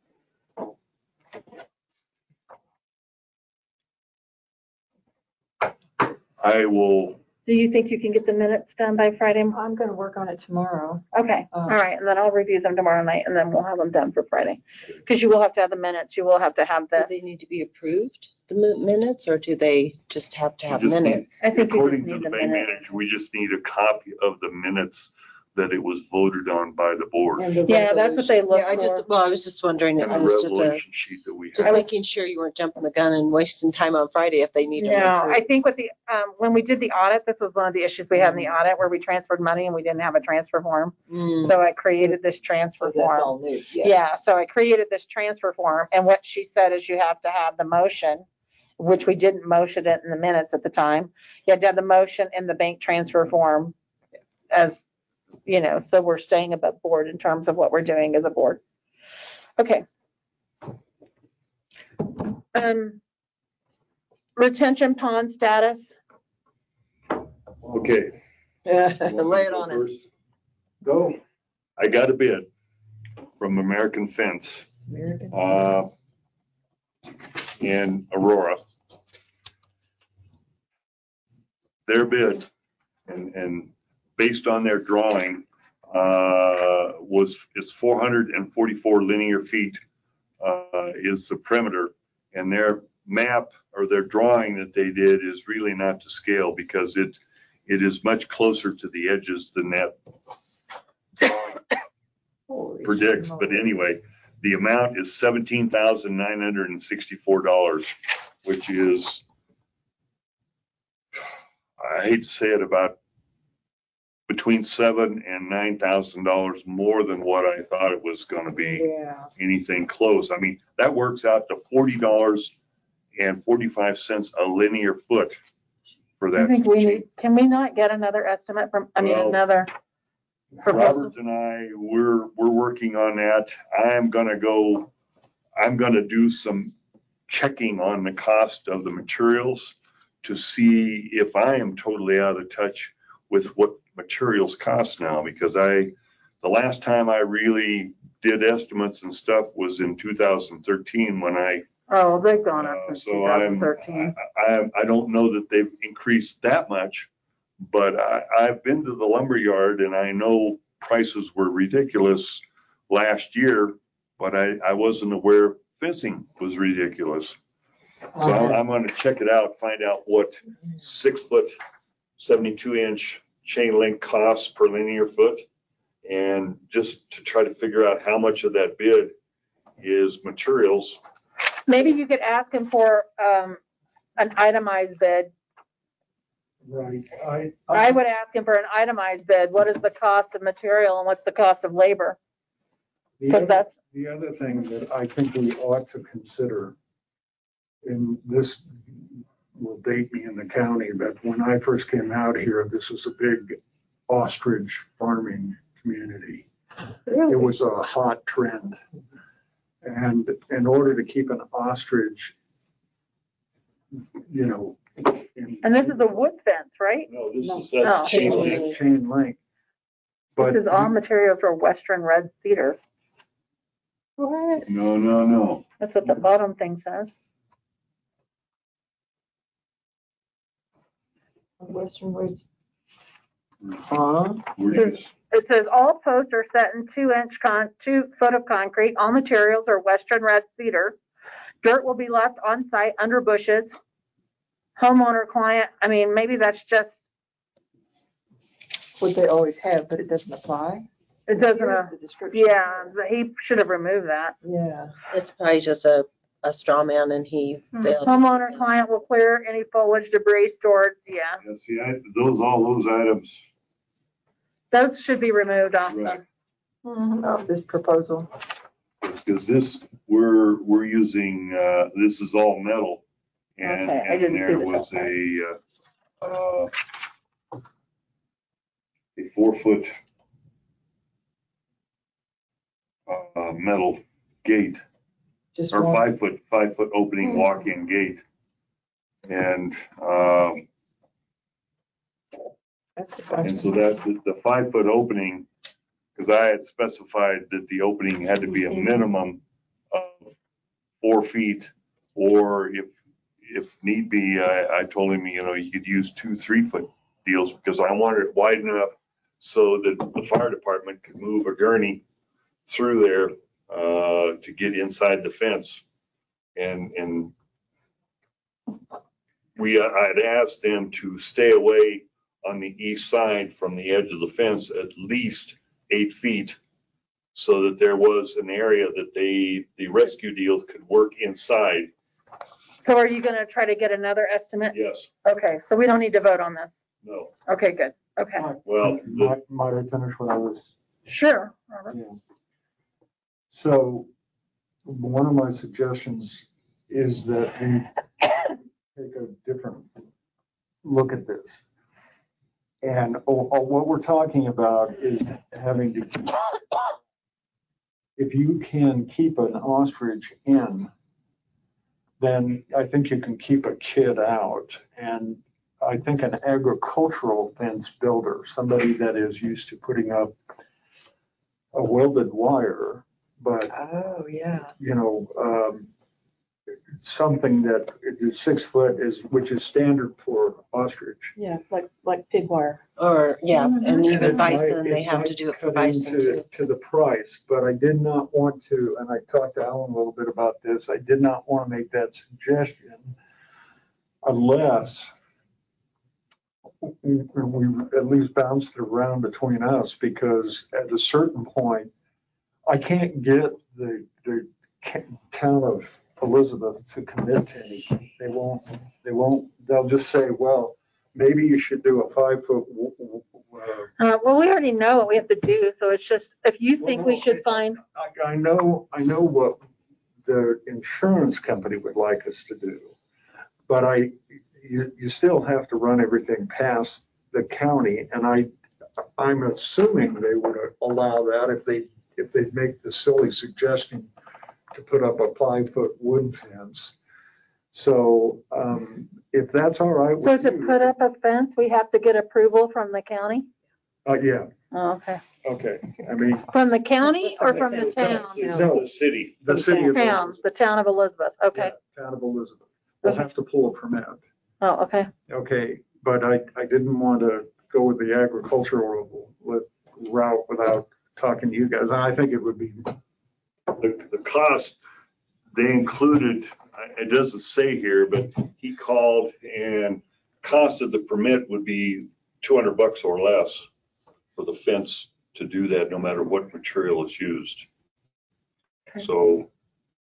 I will. Do you think you can get the minutes done by Friday? I'm going to work on it tomorrow. Okay. All right. And then I'll review them tomorrow night, and then we'll have them done for Friday. Because you will have to have the minutes. You will have to have Do this. they need to be approved, the minutes, or do they just have to have You just need- minutes? I think you According just to need the the bank minutes. manager, we just need a copy of the minutes that it was voted on by the board. And the Yeah, that's what they look Yeah, for. I was just wondering, And it the was just resolution sheet that we just have. making sure you weren't jumping the gun and wasting time on Friday if they need them. No, approved. I think with the, when we did the audit, this was one of the issues we had in the audit where we transferred money and we didn't have a transfer form. Mm. So I created this transfer So that's form. all new. Yeah, so I created this transfer form, and what she said is you have to have the motion, which we didn't motion it in the minutes at the time. You had to have the motion in the bank transfer form as, so we're staying above board in terms of what we're doing as a board. Okay. Retention pond status. Okay. Lay it on us. First, go. I got a bid from American Fence in Aurora. Their bid, and based on their drawing, it's 444 linear feet is the perimeter, and their map or their drawing that they did is really not to scale because it is much closer to the edges than that predicts. But anyway, the amount is $17,964, which is, I hate to say it, about between $7,000 and $9,000 more than what I thought it was going to be. Yeah. Anything close. I mean, that works out to $40.45 a linear foot for I that. think can we not get another estimate from, Well, another proposal? Robert and I, we're working on that. I'm gonna do some checking on the cost of the materials to see if I am totally out of touch with what materials cost now, because the last time I really did estimates and stuff was in 2013 when Oh, they've gone up since so 2013. I don't know that they've increased that much, but I've been to the lumber yard and I know prices were ridiculous last year, but I wasn't aware fencing was ridiculous. So I'm going to check it out, find out what 6 foot, 72 inch chain link costs per linear foot, and just to try to figure out how much of that bid is materials. Maybe you could ask him for an itemized bid. Right. I would ask him for an itemized bid. What is the cost of material and what's the cost of labor? Because that's the other thing that I think we ought to consider, and this will date me in the county, but when I first came out here, this was a big ostrich farming community. really, It was a hot trend. And in order to keep an ostrich, and this is a wood fence, right? No, that's No. chain link. it's chain link. But This is all material for Western red cedar. What? No. That's what the bottom thing says. Western Woods. It says all posts are set in 2 foot of concrete. All materials are Western red cedar. Dirt will be left on site under bushes. Homeowner client, maybe that's just, What they always have, but it doesn't apply. it doesn't, Here's the description. yeah, he should have removed that. Yeah. It's probably just a straw man and he failed. Homeowner client will clear any foliage, debris stored, yeah. Yeah, see, all those items. Those should be removed off Right. Of this proposal. Because we're using, this is all metal. And, Okay, I didn't and see there the was top a 4 foot metal gate, Just or one. 5 foot opening walk-in gate. And That's a bunch. so that the 5 foot opening, because I had specified that the opening had to be a minimum of 4 feet, or if need be, I told him, you could use 2 3-foot deals, because I wanted it wide enough so that the fire department could move a gurney through there to get inside the fence. And I'd asked them to stay away on the east side from the edge of the fence at least 8 feet, so that there was an area that the rescue deals could work inside. So are you gonna try to get another estimate? Yes. Okay, so we don't need to vote on this. No. Okay, good. Okay, Well, might I finish what I was? sure, Robert. Yeah. So one of my suggestions is that we take a different look at this. And what we're talking about is having to, if you can keep an ostrich in, then I think you can keep a kid out. And I think an agricultural fence builder, somebody that is used to putting up a welded wire, but Oh, yeah. something that is 6 foot which is standard for ostrich. Yeah, like pig wire. Or, yeah, and And even it might- bison, they have to might do it for cut bison into- too. To the price, but I did not want to, and I talked to Alan a little bit about this, I did not want to make that suggestion unless we at least bounced it around between us, because at a certain point, I can't get the town of Elizabeth to commit to anything. They won't, they'll just say, well, maybe you should do a 5 foot. Well, we already know what we have to do, so it's just, if you think we should find, I know what the insurance company would like us to do, but you still have to run everything past the county, and I'm assuming they would allow that if they make the silly suggestion to put up a 5 foot wood fence. So if that's all right so with to you. put up a fence, we have to get approval from the county? Yeah, Oh, okay. okay. I mean, From the county or from the town? no, The city. the city of Town, Elizabeth. the town of Elizabeth, okay. Yeah, Town of Elizabeth. We'll have to pull a permit. Oh, okay. Okay, but I didn't want to go with the agricultural route without talking to you guys. And I think it would be, The cost, they included, it doesn't say here, but he called and cost of the permit would be $200 or less for the fence to do that, no matter what material is used. Okay. So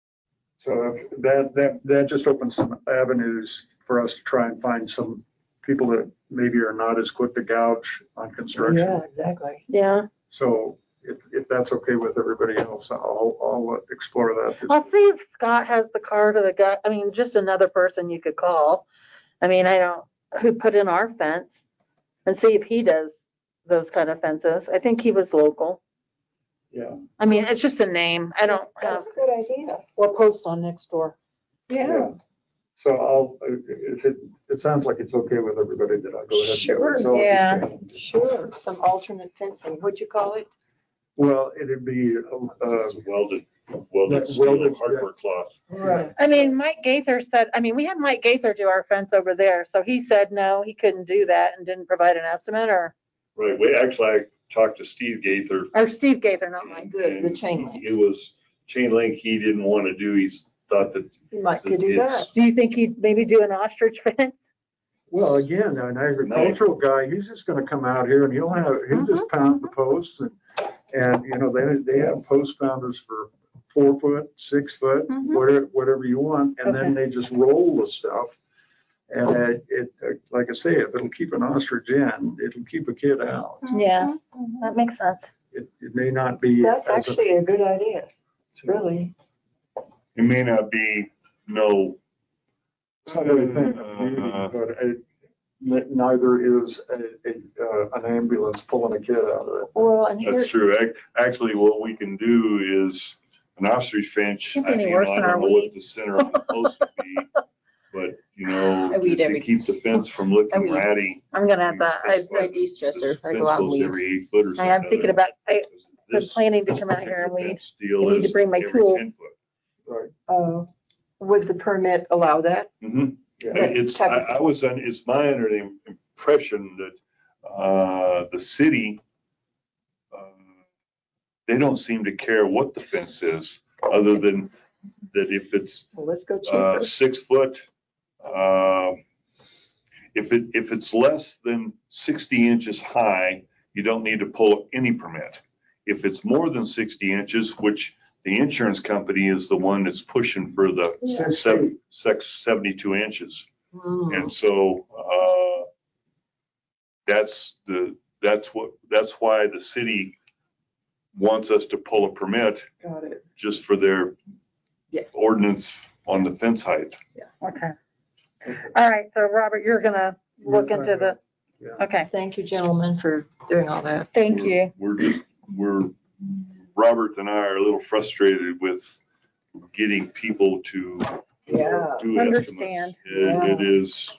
if that just opens some avenues for us to try and find some people that maybe are not as quick to gouge on construction. Yeah, exactly. Yeah. So if that's okay with everybody else, I'll explore that. I'll see if Scott has the car to the guy. I mean, just another person you could call. I mean, who put in our fence, and see if he does those kind of fences. I think he was local. Yeah. I mean, it's just a name. I don't have. That's a good idea. Or post on next door. Yeah. So if it sounds like it's okay with everybody, that I'll go ahead and do Sure, it. So I'll just yeah. go ahead and do it. Sure, some alternate fencing. What'd you call it? Well, it'd be, it's welded Yeah, steel welded, hardware cloth. Right. I mean, Mike Gaither said, I mean, we had Mike Gaither do our fence over there. So he said, no, he couldn't do that and didn't provide an estimate, or Right, I talked to Steve Gaither. Steve Gaither, not Mike. The chain link. It was chain link he didn't want to do. He thought that You might could do that. Do you think he'd maybe do an ostrich fence? well, again, an agricultural guy, he's just gonna come out here and he'll just pound the posts and they have post pounders for 4 foot, 6 foot, Mhm. whatever you want, and then they just roll the stuff. And it, like I say, if it'll keep an ostrich in, it'll keep a kid out. Yeah, that makes sense. It may not be. That's as a- actually a good idea, really. it may not be It's not everything, but neither is an ambulance pulling a kid out of it. Well, and here, That's true. Actually, what we can do is an ostrich fence. Can't be any I worse don't than our know what weeds. the center of the post would be, but I weed to every- keep the fence from I looking weed. ratty. I'm gonna have to, It's my de-stressor. I Fence go out and goes weed. every 8 foot or something. I am thinking about, I've been This planning to come out here and particular weed. fence deal I need to is bring my every tools. 10 foot. Right. would the permit allow that? Mhm. Yeah. It's my under the impression that the city, they don't seem to care what the fence is, other than that if it's Well, let's go cheaper. 6 foot, if it's less than 60 inches high, you don't need to pull any permit. If it's more than 60 inches, which the insurance company is the one that's pushing for the 72 inches. And so that's why the city wants us to pull a permit Got it. just for their Yeah. ordinance on the fence height. Okay. All right, so Robert, you're gonna look into the, Yeah. okay, Thank you, gentlemen, for doing all that. thank you. Robert and I are a little frustrated with getting people to Yeah. do Understand. estimates. It is,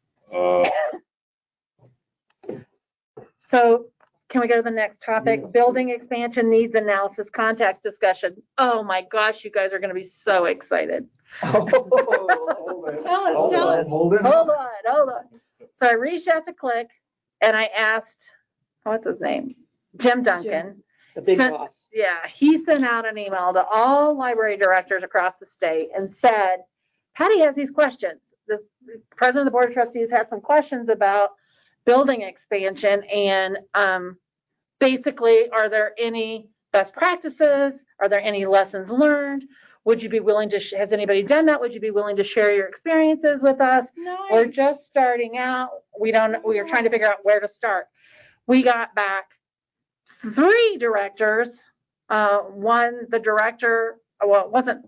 So can we go to the next topic? Building expansion needs analysis, contacts discussion. Oh my gosh, you guys are gonna be so excited. Hold on. Hold on. So I reached out to Click and I asked, what's his name? Jim Duncan. The big Sent- boss. Yeah, he sent out an email to all library directors across the state and said, Patty has these questions. This president of the board of trustees had some questions about building expansion and basically, are there any best practices? Are there any lessons learned? Would you be willing to, has anybody done that? Would you be willing to share your experiences with us? We're just starting out. We are trying to figure out where to start. We got back 3 directors. One, the director, well, it wasn't,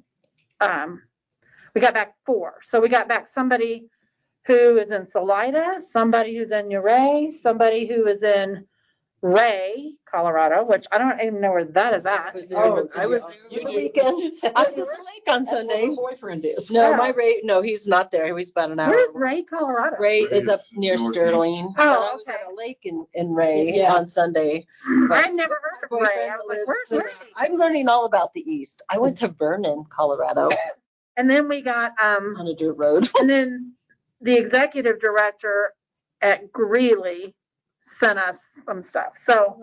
we got back 4. So we got back somebody who is in Salida, somebody who's in Uray, somebody who is in Ray, Colorado, which I don't even know where that is at. I was there over the weekend. I was at the lake on That's Sunday. where my boyfriend is. No, he's not there. He's about an hour. Where's Ray, Colorado? Ray is up Ray's near northeast. Sterling. Oh, But I was okay. at a lake in Ray Yeah. on Sunday. But I've never heard of my Ray. boyfriend I was like, lives where's there. Ray? I'm learning all about the East. I went to Vernon, Colorado And then we got, on a dirt road. and then the executive director at Greeley sent us some stuff. So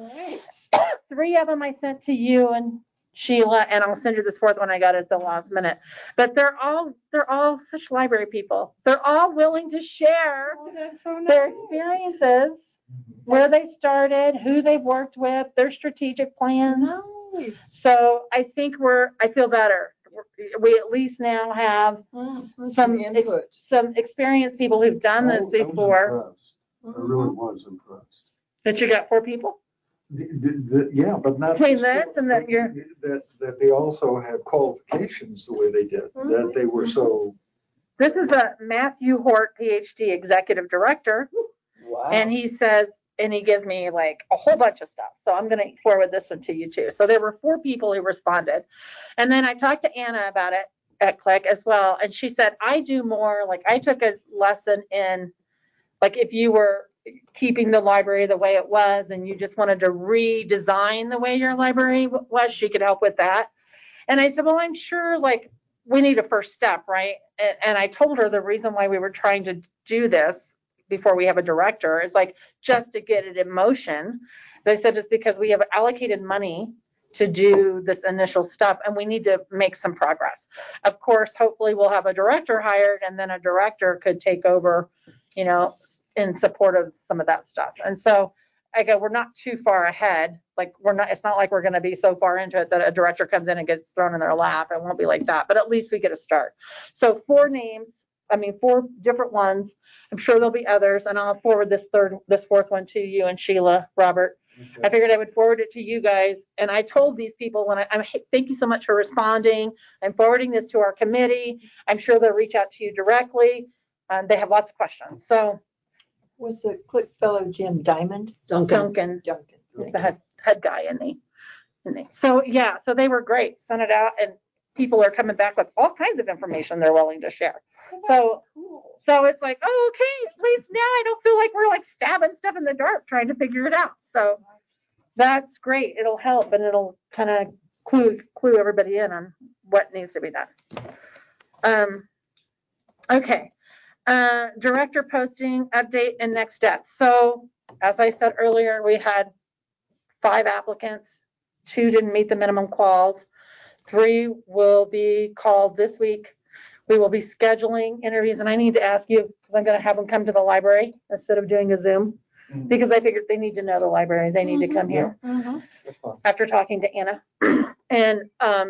3 of them I sent to you and Sheila, and I'll send you this 4th one I got at the last minute. But they're all such library people. They're all willing to share their experiences, where they started, who they've worked with, their strategic plans. Nice. So I think I feel better. We at least now have some input. some experienced people who've done this before. I really was impressed. That you got 4 people? Yeah, but not. Between just this and that you're- That they also had qualifications the way they did, that they were so. This is a Matthew Hort, PhD, executive director, Wow. and he says, and he gives me like a whole bunch of stuff. So I'm going to forward this one to you too. So there were 4 people who responded. And then I talked to Anna about it at Click as well. And she said, I do more, like I took a lesson in, like if you were keeping the library the way it was and you just wanted to redesign the way your library was, she could help with that. And I said, well, I'm sure like we need a first step, right? And I told her the reason why we were trying to do this before we have a director is like just to get it in motion. As I said, it's because we have allocated money to do this initial stuff and we need to make some progress. Of course, hopefully we'll have a director hired and then a director could take over, you know, in support of some of that stuff. And so I go, we're not too far ahead. Like it's not like we're going to be so far into it that a director comes in and gets thrown in their lap. It won't be like that, but at least we get a start. So 4 different ones. I'm sure there'll be others, and I'll forward this 4th one to you and Sheila, Robert. I figured I would forward it to you guys. And I told these people thank you so much for responding. I'm forwarding this to our committee. I'm sure they'll reach out to you directly. They have lots of questions. So Was the Click fellow Jim Diamond? Duncan is the head guy in the. So yeah, so they were great. Sent it out, and people are coming back with all kinds of information they're willing to share. So it's like, oh, okay, at least now I don't feel like we're like stabbing stuff in the dark trying to figure it out. So that's great. It'll help, and it'll kind of clue everybody in on what needs to be done. Okay. Director posting update and next steps. So as I said earlier, we had 5 applicants. 2 didn't meet the minimum quals. 3 will be called this week. We will be scheduling interviews, and I need to ask you because I'm going to have them come to the library instead of doing a Zoom because I figured they need to know the library. They need to come here after talking to Anna. And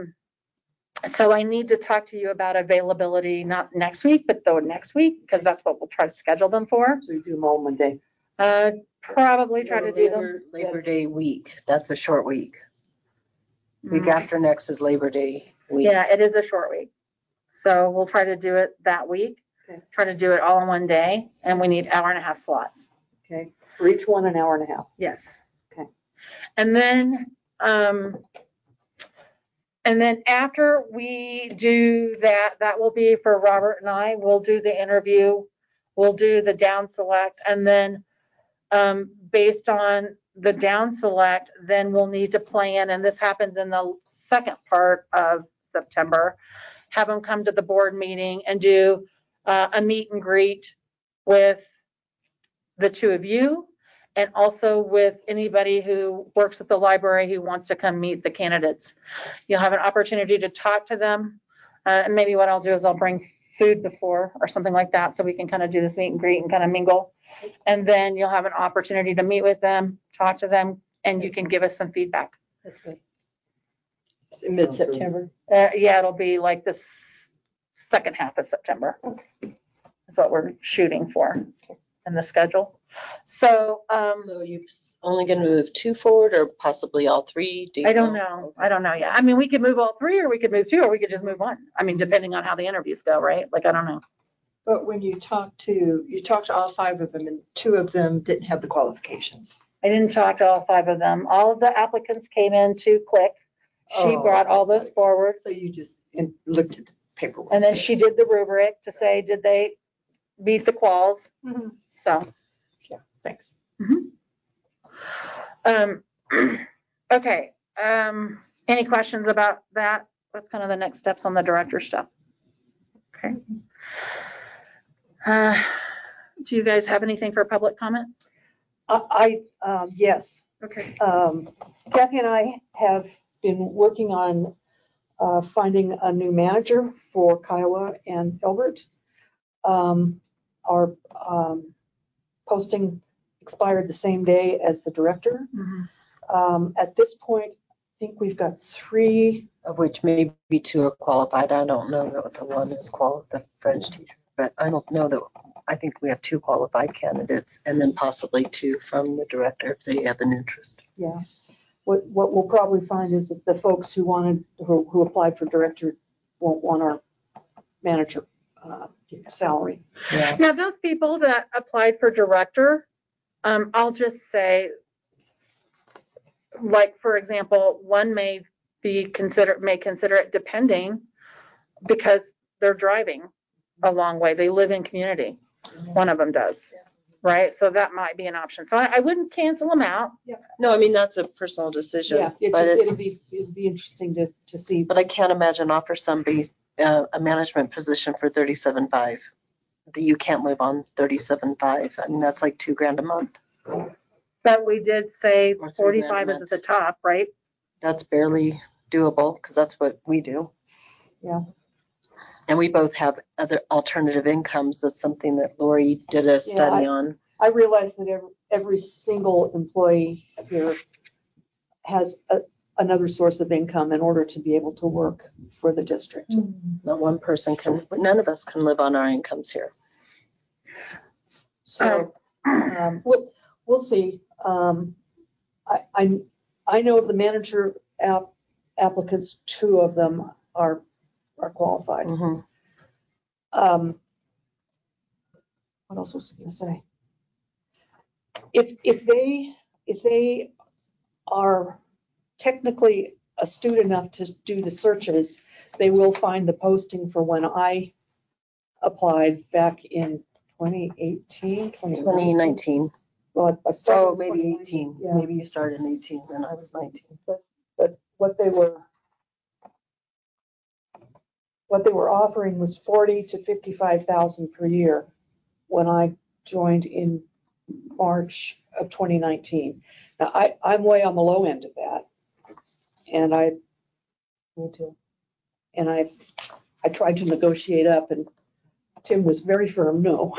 so I need to talk to you about availability, not next week, but the next week, because that's what we'll try to schedule them for. So you do them all Monday. Probably try to do them. Labor Day week. That's a short week. Week after next is Labor Day week. Yeah, it is a short week. So we'll try to do it that week. Okay. Try to do it all in one day, and we need 1.5-hour slots. Okay. For each one, 1.5 hours. Yes. Okay. And then after we do that, that will be for Robert and I. We'll do the interview. We'll do the down select. And then based on the down select, then we'll need to plan. And this happens in the second part of September. have them come to the board meeting and do a meet and greet with the two of you and also with anybody who works at the library who wants to come meet the candidates. You'll have an opportunity to talk to them. And maybe what I'll do is I'll bring food before or something like that so we can kind of do this meet and greet and kind of mingle. And then you'll have an opportunity to meet with them, talk to them, and you can give us some feedback. That's good. Mid-September. Yeah, it'll be like the second half of September. Is what we're shooting for in the schedule. So, So you're only going to move 2 forward or possibly all 3? Do you I don't know. I don't know yet. I mean, we could move all 3 or we could move 2 or we could just move 1. I mean, depending on how the interviews go, right? Like, I don't know. But when you talked to all 5 of them and 2 of them didn't have the qualifications. I didn't talk to all 5 of them. All of the applicants came in to Click. She brought all those forward. So you just looked at the paperwork. And then she did the rubric to say, did they meet the quals? Mm-hmm. So. Yeah, thanks. Okay. Any questions about that? That's kind of the next steps on the director stuff. Okay. Do you guys have anything for public comment? Yes. Okay. Kathy and I have been working on finding a new manager for Kiowa and Elbert. Our posting expired the same day as the director. At this point, I think we've got 3. Of which maybe 2 are qualified. I don't know that the one is qualified, the French teacher, but I don't know that. I think we have 2 qualified candidates and then possibly 2 from the director if they have an interest. Yeah. What we'll probably find is that the folks who applied for director won't want our manager salary. Yeah. Now, those people that applied for director, I'll just say, like, for example, one may consider it depending because they're driving a long way. They live in community. One of them does. Right. So that might be an option. So I wouldn't cancel them out. No, I mean, that's a personal decision. Yeah, it'll be interesting to see. But I can't imagine offer somebody a management position for $37,500. You can't live on $37,500. I mean, that's like $2,000 a month. But we did say Or 45 is at the top, right? That's barely doable because that's what we do. Yeah. And we both have other alternative incomes. That's something that Lori did a study on. I realize that every single employee here has another source of income in order to be able to work for the district. Not one person can, none of us can live on our incomes here. So we'll see. I know of the manager applicants, 2 of them are qualified. Mm-hmm. What else was I going to say? If they are technically astute enough to do the searches, they will find the posting for when I applied back in 2018, 2019. Well, I started. Maybe 18. Yeah. Maybe you started in 18 and I was 19. But what they were offering was 40 to 55,000 per year when I joined in March of 2019. Now I'm way on the low end of that, and Me too. and I tried to negotiate up, and Tim was very firm no.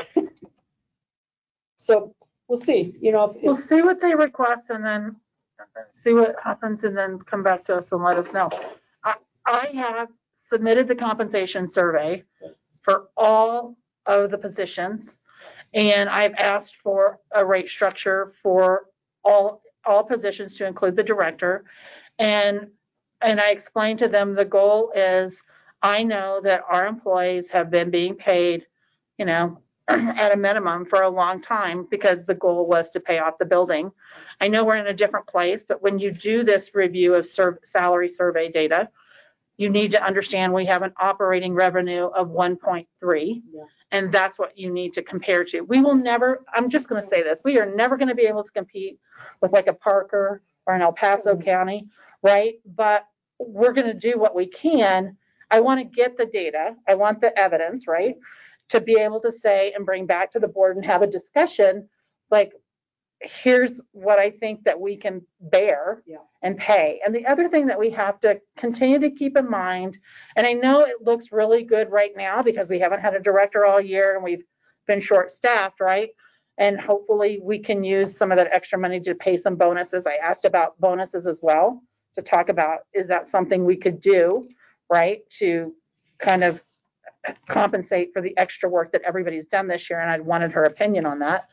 So we'll see. We'll see what they request and then see what happens and then come back to us and let us know. I have submitted the compensation survey for all of the positions, and I've asked for a rate structure for all positions to include the director. And I explained to them the goal is I know that our employees have been being paid, at a minimum for a long time because the goal was to pay off the building. I know we're in a different place, but when you do this review of salary survey data, you need to understand we have an operating revenue of 1.3, and that's what you need to compare to. We will never, I'm just going to say this, we are never going to be able to compete with like a Parker or an El Paso County, right? But we're going to do what we can. I want to get the data. I want the evidence, right? To be able to say and bring back to the board and have a discussion, like, here's what I think that we can bear and pay. And the other thing that we have to continue to keep in mind, and I know it looks really good right now because we haven't had a director all year and we've been short-staffed, right? And hopefully we can use some of that extra money to pay some bonuses. I asked about bonuses as well, to talk about, is that something we could do, right? To kind of compensate for the extra work that everybody's done this year. And I wanted her opinion on that.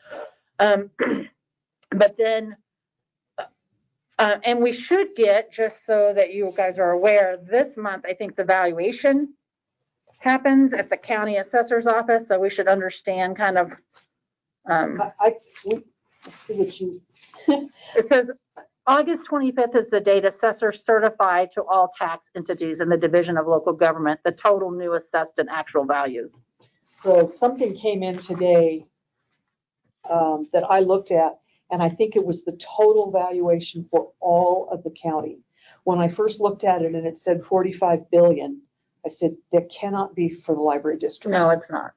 But then, and we should get, just so that you guys are aware, this month, I think the valuation happens at the county assessor's office. So we should understand kind of. Let's see what you. It says August 25th is the date assessor certified to all tax entities in the Division of Local Government, the total new assessed and actual values. So something came in today that I looked at, and I think it was the total valuation for all of the county. When I first looked at it and it said 45 billion, I said, that cannot be for the library district. No, it's not.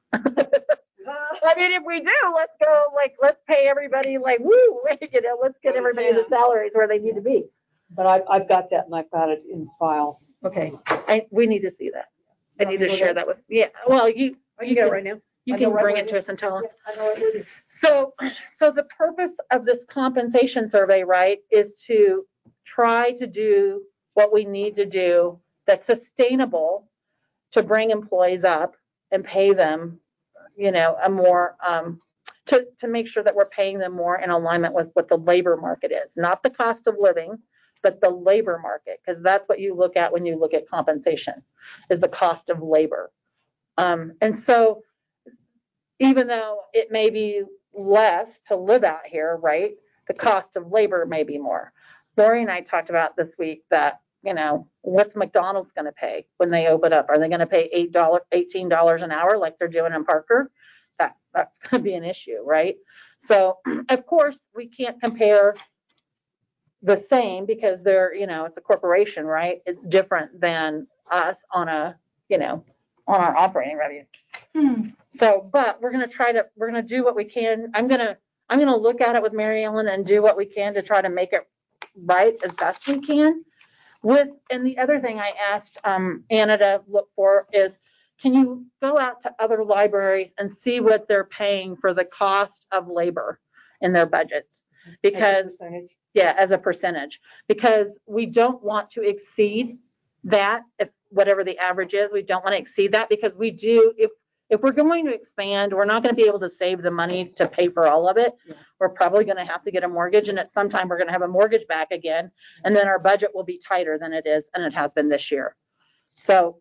I mean, if we do, let's go, like, let's pay everybody, like, woo, let's get everybody the salaries where they need to be. But I've got that, and I've got it in file. Okay, we need to see that. I need to share that with, well, you get it right now. You can bring it to us and tell us. So the purpose of this compensation survey, right, is to try to do what we need to do that's sustainable to bring employees up and pay them, a more, to make sure that we're paying them more in alignment with what the labor market is, not the cost of living, but the labor market, because that's what you look at when you look at compensation, is the cost of labor. And so even though it may be less to live out here, right, the cost of labor may be more. Lori and I talked about this week that, what's McDonald's going to pay when they open up? Are they going to pay $18 an hour like they're doing in Parker? That's going to be an issue, right? So, of course, we can't compare the same because they're, it's a corporation, right? It's different than us on on our operating revenue. So, but we're going to do what we can. I'm going to look at it with Mary Ellen and do what we can to try to make it right as best we can. And the other thing I asked Anna to look for is, can you go out to other libraries and see what they're paying for the cost of labor in their budgets? Because, as a percentage, because we don't want to exceed that, if whatever the average is, we don't want to exceed that, because we do, if we're going to expand, we're not going to be able to save the money to pay for all of it. We're probably going to have to get a mortgage, and at some time we're going to have a mortgage back again, and then our budget will be tighter than it is, and it has been this year. So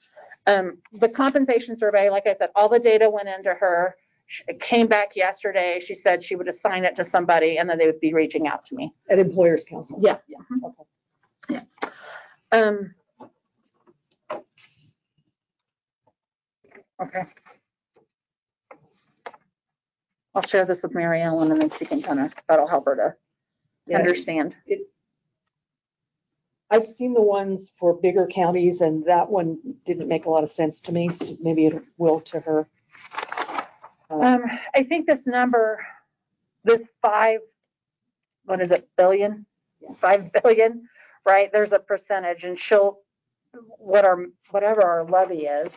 the compensation survey, like I said, all the data went into her. It came back yesterday. She said she would assign it to somebody, and then they would be reaching out to me. At Employers Council. Yeah. Okay. Yeah. Okay. I'll share this with Mary Ellen, and then she can that'll help her to understand. I've seen the ones for bigger counties, and that one didn't make a lot of sense to me. So maybe it will to her. I think this number, this billion? Yeah. 5 billion, right? There's a percentage, and whatever our levy is.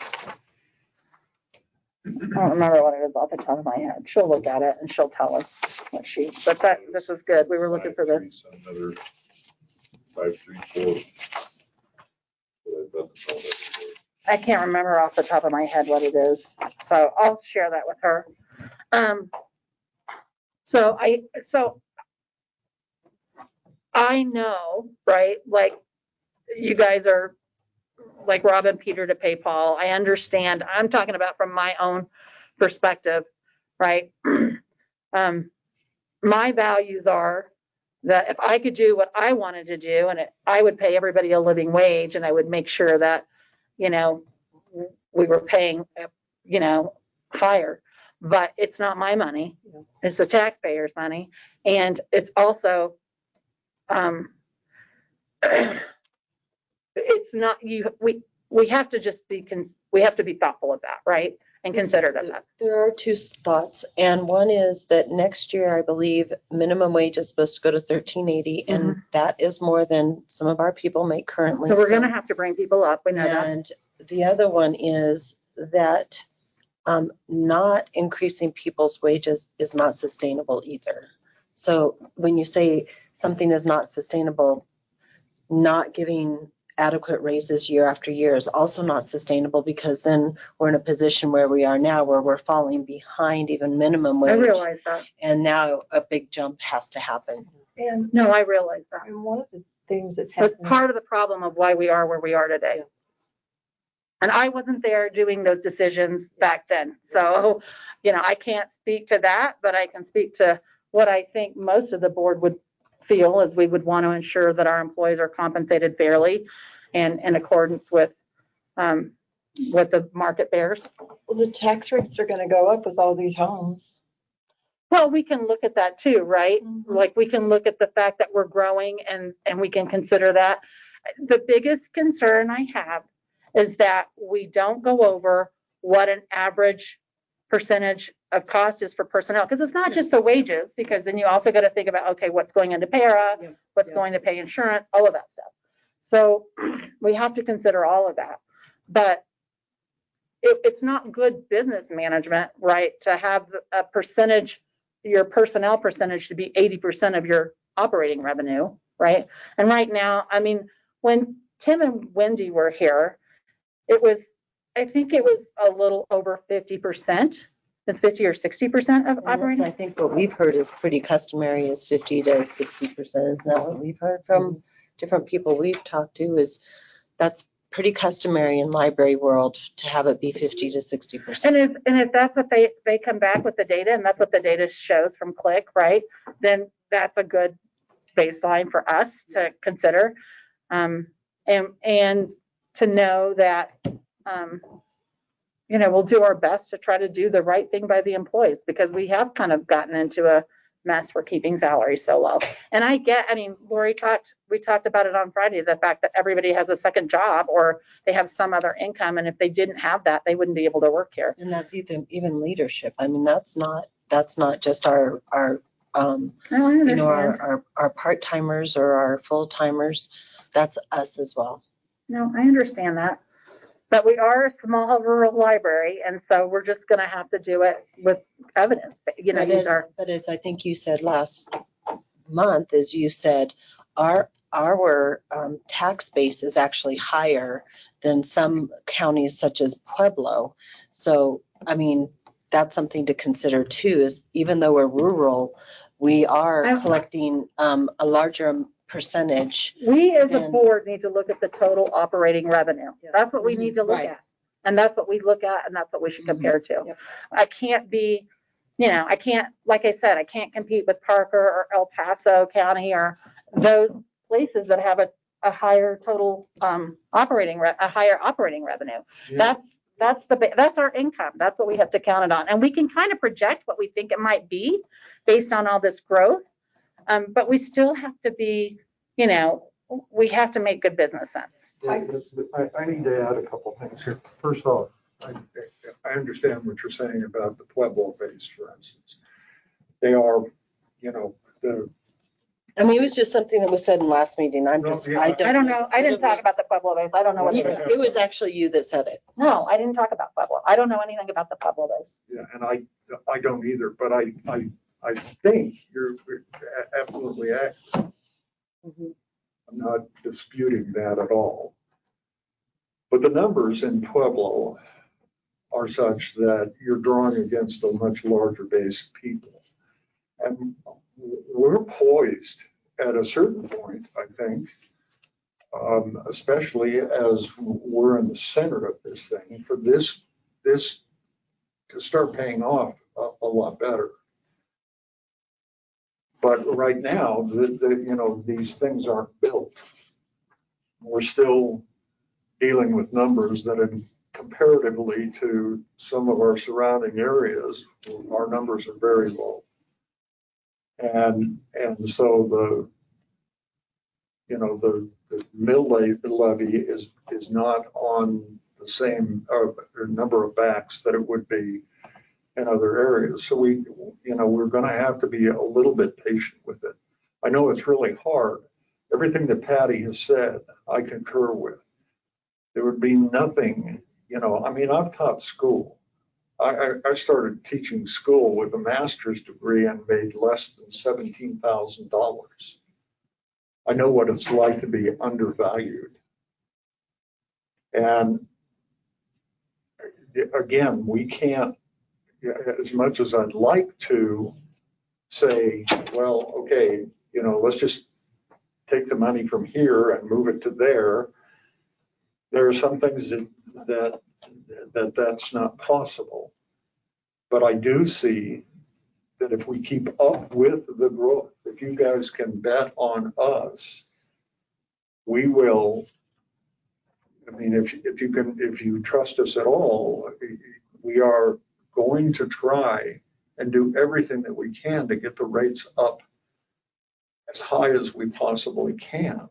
I don't remember what it is off the top of my head. She'll look at it and she'll tell us what this is good. We were looking for this. Another 534. I can't remember off the top of my head what it is. So I'll share that with her. So I know, right? Like, you guys are like Rob and Peter to pay Paul. I understand. I'm talking about from my own perspective, right? My values are that if I could do what I wanted to do, and I would pay everybody a living wage, and I would make sure that, we were paying, higher. But it's not my money. It's the taxpayers' money. And it's also, it's not we have to just be, we have to be thoughtful of that, right? And considerate of that. There are two thoughts, and one is that next year, I believe, minimum wage is supposed to go to $13.80, and that is more than some of our people make currently. So we're going to have to bring people up. We know that. And the other one is that not increasing people's wages is not sustainable either. So when you say something is not sustainable, not giving adequate raises year after year is also not sustainable, because then we're in a position where we are now, where we're falling behind even minimum wage. I realize that. And now a big jump has to happen. And, No, I realize that. and one of the things that's That's happening. part of the problem of why we are where we are today. Yeah. And I wasn't there doing those decisions back then. So, you know, I can't speak to that, but I can speak to what I think most of the board would feel, is we would want to ensure that our employees are compensated fairly and in accordance with what the market bears. Well, the tax rates are going to go up with all these homes. Well, we can look at that too, right? Like, we can look at the fact that we're growing, and we can consider that. The biggest concern I have is that we don't go over what an average percentage of cost is for personnel, because it's not just the wages, because then you also got to think about, okay, what's going into para, what's going to pay insurance, all of that stuff. So we have to consider all of that. But it's not good business management, right, to have a percentage, your personnel percentage, to be 80% of your operating revenue, right? And right now, I mean, when Tim and Wendy were here, it was, I think it was a little over 50%. It's 50 or 60% of operating. I think what we've heard is pretty customary, is 50 to 60%. Isn't that what we've heard from different people we've talked to? Is that's pretty customary in library world to have it be 50 to 60%. And if that's what they come back with the data, and that's what the data shows from Click, right? Then that's a good baseline for us to consider, and to know that, you know, we'll do our best to try to do the right thing by the employees, because we have kind of gotten into a mess for keeping salaries so low. And I mean, Lori we talked about it on Friday, the fact that everybody has a second job or they have some other income. And if they didn't have that, they wouldn't be able to work here. And that's even leadership. I mean, that's not just our you know, our part-timers or our full-timers. That's us as well. No, I understand that. But we are a small rural library, and so we're just going to have to do it with evidence. You know, but as I think you said last month, as you said, our tax base is actually higher than some counties such as Pueblo. So, I mean, that's something to consider too, is even though we're rural, we are collecting a larger percentage. We as a board need to look at the total operating revenue. That's what we need to look at. And that's what we look at, and that's what we should compare to. Yep. I can't be, you know, I can't, like I said, I can't compete with Parker or El Paso County or those places that have a higher total a higher operating revenue. Yeah. That's our income. That's what we have to count it on. And we can kind of project what we think it might be based on all this growth. But we still have to be, you know, we have to make good business sense. I need to add a couple things here. First off, I understand what you're saying about the Pueblo base, for instance. They are, you know, I mean, it was just something that was said in last meeting. I don't know. I didn't talk about the Pueblo base. I don't know what it is. It was actually you that said it. No, I didn't talk about Pueblo. I don't know anything about the Pueblo base. Yeah, and I don't either, but I think you're absolutely accurate. I'm not disputing that at all. But the numbers in Pueblo are such that you're drawing against a much larger base of people. And we're poised at a certain point, I think, especially as we're in the center of this thing, for this to start paying off a lot better. But right now, you know, these things aren't built. We're still dealing with numbers that, comparatively to some of our surrounding areas, our numbers are very low. And so you know, the mill levy is not on the same number of backs that it would be in other areas. So we, you know, we're going to have to be a little bit patient with it. I know it's really hard. Everything that Patty has said, I concur with. There would be nothing, you know, I mean, I've taught school. I started teaching school with a master's degree and made less than $17,000. I know what it's like to be undervalued. And again, we can't, as much as I'd like to say, well, okay, you know, let's just take the money from here and move it to there. There are some things that's not possible. But I do see that if we keep up with the growth, if you guys can bet on us, we will. I mean, if you trust us at all, we are going to try and do everything that we can to get the rates up as high as we possibly can.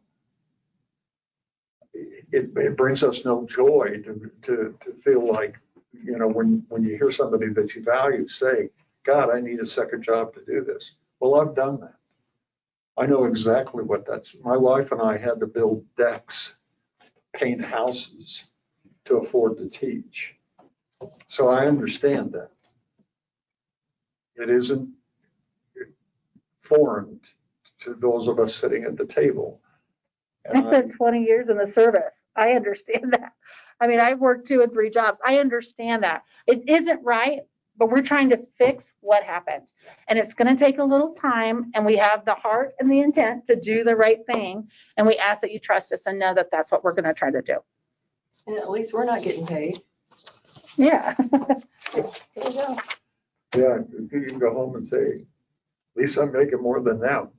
It brings us no joy to feel like, you know, when you hear somebody that you value say, God, I need a second job to do this. Well, I've done that. I know exactly what that's. My wife and I had to build decks, paint houses to afford to teach. So I understand that. It isn't foreign to those of us sitting at the table. I spent 20 years in the service. I understand that. I mean, I've worked 2 and 3 jobs. I understand that. It isn't right, but we're trying to fix what happened. And it's going to take a little time, and we have the heart and the intent to do the right thing. And we ask that you trust us and know that that's what we're going to try to do. And at least we're not getting paid. Yeah. There you go. Yeah, you can go home and say, at least I'm making more than them.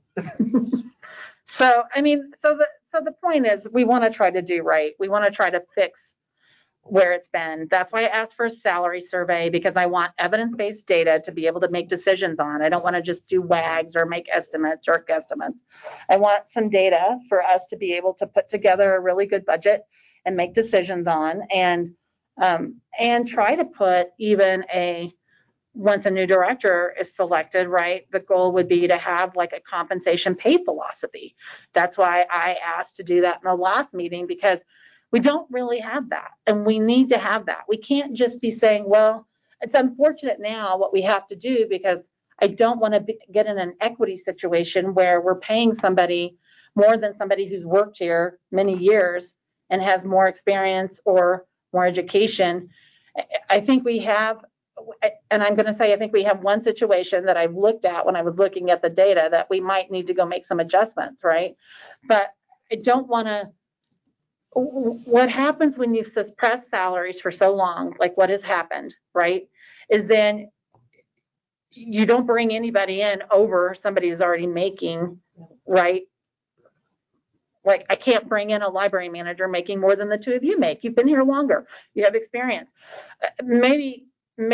So, I mean, so the point is we want to try to do right. We want to try to fix where it's been. That's why I asked for a salary survey, because I want evidence-based data to be able to make decisions on. I don't want to just do WAGs or make estimates or guesstimates. I want some data for us to be able to put together a really good budget and make decisions on, and try to put even once a new director is selected, right, the goal would be to have like a compensation pay philosophy. That's why I asked to do that in the last meeting, because we don't really have that, and we need to have that. We can't just be saying, well, it's unfortunate now what we have to do, because I don't want to get in an equity situation where we're paying somebody more than somebody who's worked here many years and has more experience or more education. I think we have, and I'm going to say, I think we have one situation that I've looked at when I was looking at the data that we might need to go make some adjustments, right? But I don't want to. What happens when you suppress salaries for so long, like what has happened, right, is then you don't bring anybody in over somebody who's already making, right? Like, I can't bring in a library manager making more than the 2 of you make. You've been here longer. You have experience. Maybe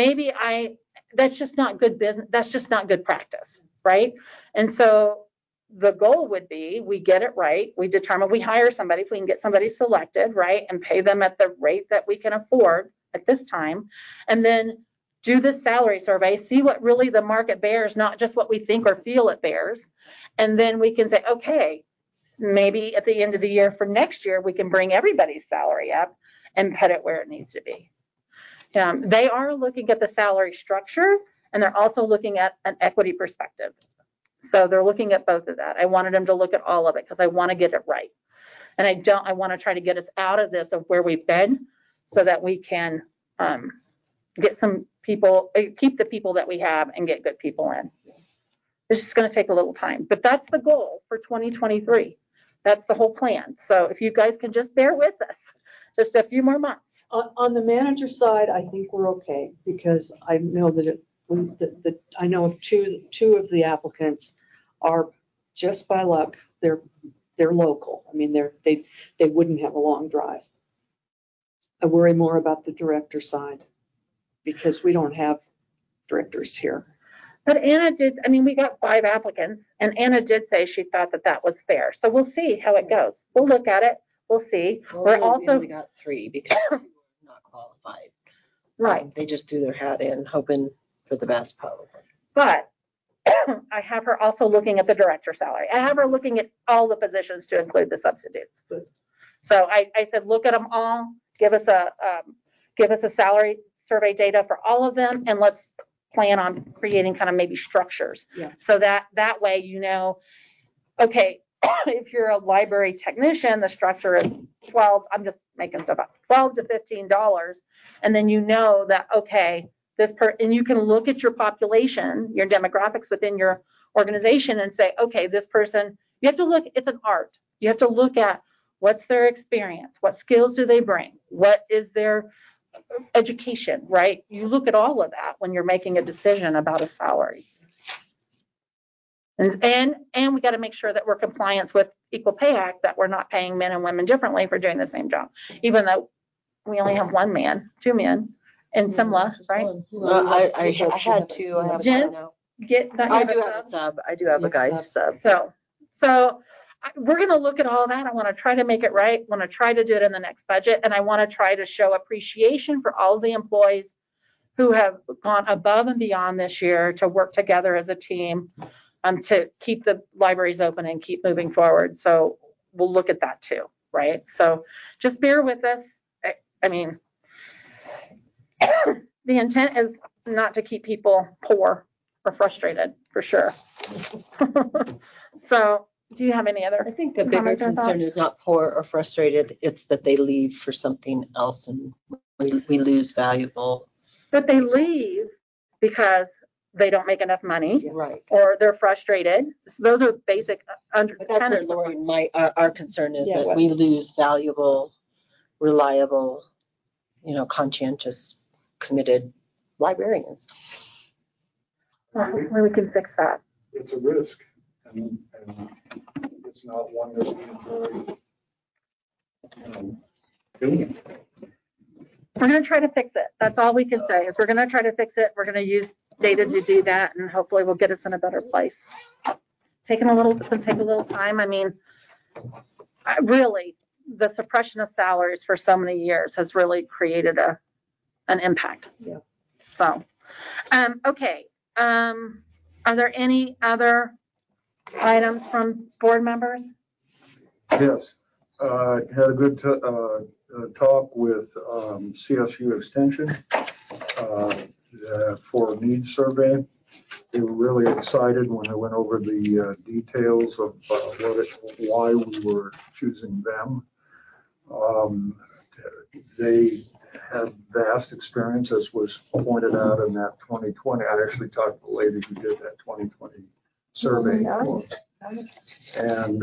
that's just not good business. That's just not good practice, right? And so the goal would be we get it right. We determine, we hire somebody, if we can get somebody selected, right, and pay them at the rate that we can afford at this time, and then do this salary survey, see what really the market bears, not just what we think or feel it bears. And then we can say, okay, maybe at the end of the year for next year, we can bring everybody's salary up and put it where it needs to be. They are looking at the salary structure, and they're also looking at an equity perspective. So they're looking at both of that. I wanted them to look at all of it because I want to get it right. And I want to try to get us out of this of where we've been, so that we can get some people, keep the people that we have and get good people in. It's just going to take a little time, but that's the goal for 2023. That's the whole plan. So if you guys can just bear with us just a few more months. On the manager side, I think we're okay, because I know that I know of two of the applicants are just by luck. They're local. I mean, they wouldn't have a long drive. I worry more about the director side, because we don't have directors here. But Anna did, I mean, we got 5 applicants, and Anna did say she thought that that was fair. So we'll see how it goes. We'll look at it. We'll see. We're We also, only got 3 because 2 were not qualified. right, They just threw their hat in, hoping for the best, probably. but I have her also looking at the director salary. I have her looking at all the positions to include the substitutes. So I said, look at them all, give us a salary survey data for all of them, and let's plan on creating kind of maybe structures. Yeah. So that way, you know, okay, if you're a library technician, the structure is 12, I'm just making stuff up, $12 to $15. And then you know that, okay, and you can look at your population, your demographics within your organization and say, okay, this person, you have to look, it's an art. You have to look at what's their experience, what skills do they bring, what is their education, right? You look at all of that when you're making a decision about a salary. And we got to make sure that we're compliant with Equal Pay Act, that we're not paying men and women differently for doing the same job, even though we only have 2 men in Simla, right? I had 2. I have a Jen? sub now. I do have a sub. I do have a guy sub. So we're going to look at all that. I want to try to make it right. I want to try to do it in the next budget. And I want to try to show appreciation for all the employees who have gone above and beyond this year to work together as a team to keep the libraries open and keep moving forward. So we'll look at that too, right? So just bear with us. I mean, the intent is not to keep people poor or frustrated, for sure. So do you have any other I think the bigger comments or concern thoughts? is not poor or frustrated. It's that they leave for something else and we lose valuable. But they leave because they don't make enough money Right. or they're frustrated. So those are basic But that's where tenets. Lori, our concern is Yeah, that what- we lose valuable, reliable, conscientious, committed librarians. Well, we can fix that. It's a risk, and it's not one that we enjoy doing. We're going to try to fix it. That's all we can say is we're going to try to fix it. We're going to use data to do that, and hopefully we'll get us in a better place. It's going to take a little time. I mean, really, the suppression of salaries for so many years has really created an impact. Yeah. So, okay. Are there any other items from board members? Yes, had a good talk with CSU Extension for needs survey. They were really excited when I went over the details of why we were choosing them. They had vast experience, as was pointed out in that 2020. I actually talked to the lady who did that 2020 survey. And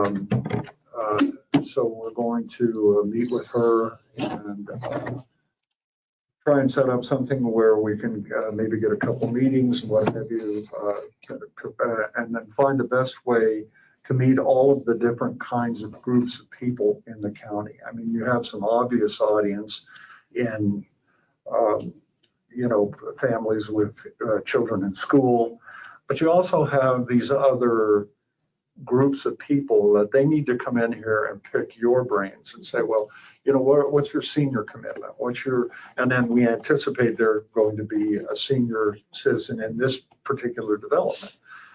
so we're going to meet with her and try and set up something where we can maybe get a couple meetings and what have you, and then find the best way to meet all of the different kinds of groups of people in the county. I mean, you have some obvious audience in, families with children in school, but you also have these other groups of people that they need to come in here and pick your brains and say, well, what's your senior commitment? And then we anticipate they're going to be a senior citizen in this particular development.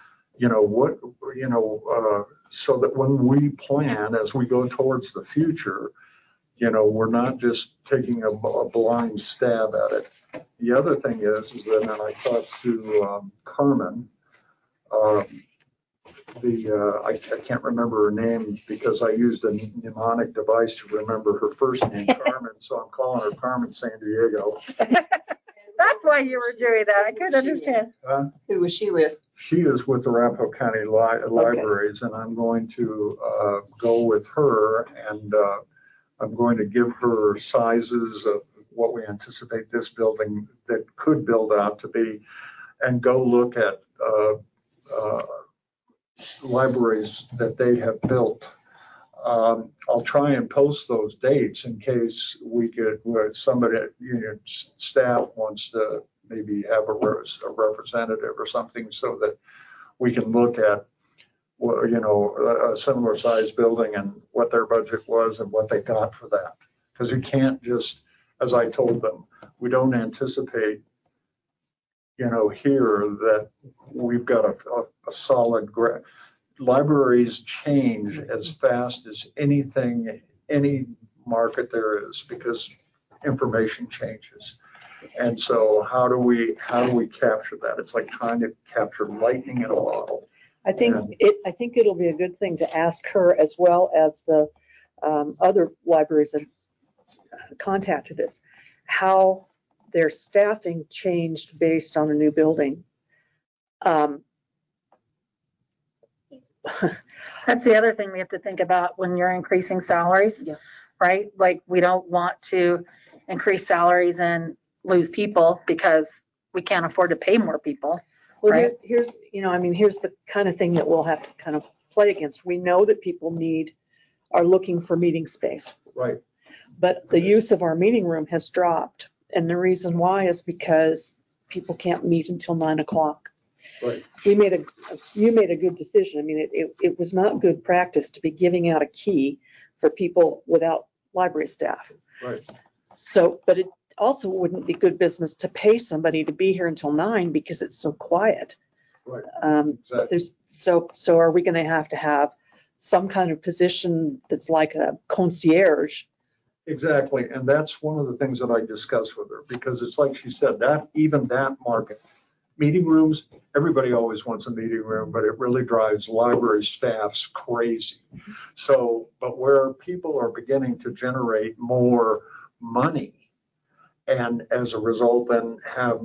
So that when we plan as we go towards the future, we're not just taking a blind stab at it. The other thing is that, and I talked to Carmen, I can't remember her name because I used a mnemonic device to remember her first name, Carmen, so I'm calling her Carmen San Diego. That's why you were doing that. I couldn't understand. Who was she with? She is with the Arapahoe County Libraries, and I'm going to go with her, and I'm going to give her sizes of what we anticipate this building that could build out to be, and go look at libraries that they have built I'll try and post those dates in case we could, where somebody, staff wants to maybe have a representative or something so that we can look at, a similar size building and what their budget was and what they got for that. Because you can't just, as I told them, we don't anticipate, here that we've got a solid libraries change as fast as any market there is because information changes. And so how do we capture that? It's like trying to capture lightning in a bottle. I think it'll be a good thing to ask her as well as the other libraries that contacted us, how their staffing changed based on a new building. That's the other thing we have to think about when you're increasing salaries, Yeah. right? Like we don't want to increase salaries and lose people because we can't afford to pay more people. Well, Right. here's the kind of thing that we'll have to kind of play against. We know that people are looking for meeting space, Right. but the use of our meeting room has dropped. And the reason why is because people can't meet until 9:00. Right. You made a good decision. I mean, it was not good practice to be giving out a key for people without library staff. Right. So, but it also wouldn't be good business to pay somebody to be here until 9 because it's so quiet. Right. Exactly. So are we going to have some kind of position that's like a concierge? Exactly. And that's one of the things that I discussed with her, because it's like she said, that even that market, meeting rooms, everybody always wants a meeting room, but it really drives library staffs crazy. So, but where people are beginning to generate more money and as a result then have,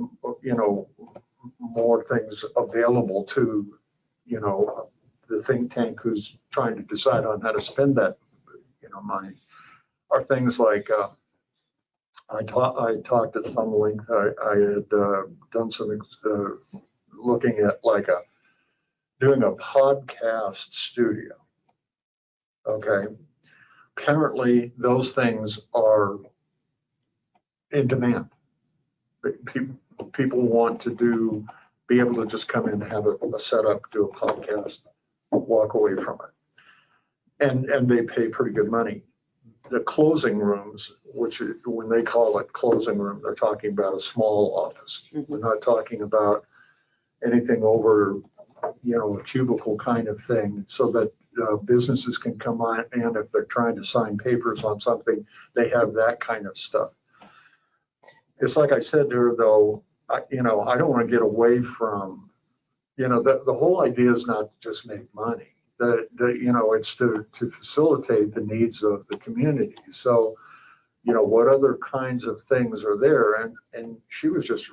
more things available to, the think tank who's trying to decide on how to spend that, money, are things like, I talked at some length. I had done some looking at doing a podcast studio. Okay. Apparently those things are in demand. People want to be able to just come in and have a setup, do a podcast, walk away from it. And they pay pretty good money. The closing rooms, which when they call it closing room, they're talking about a small office. Mm-hmm. We're not talking about anything over, a cubicle kind of thing, so that businesses can come on, and if they're trying to sign papers on something, they have that kind of stuff. It's like I said to her, though, I don't want to get away from, the whole idea is not to just make money. It's to facilitate the needs of the community. So, what other kinds of things are there? And she was just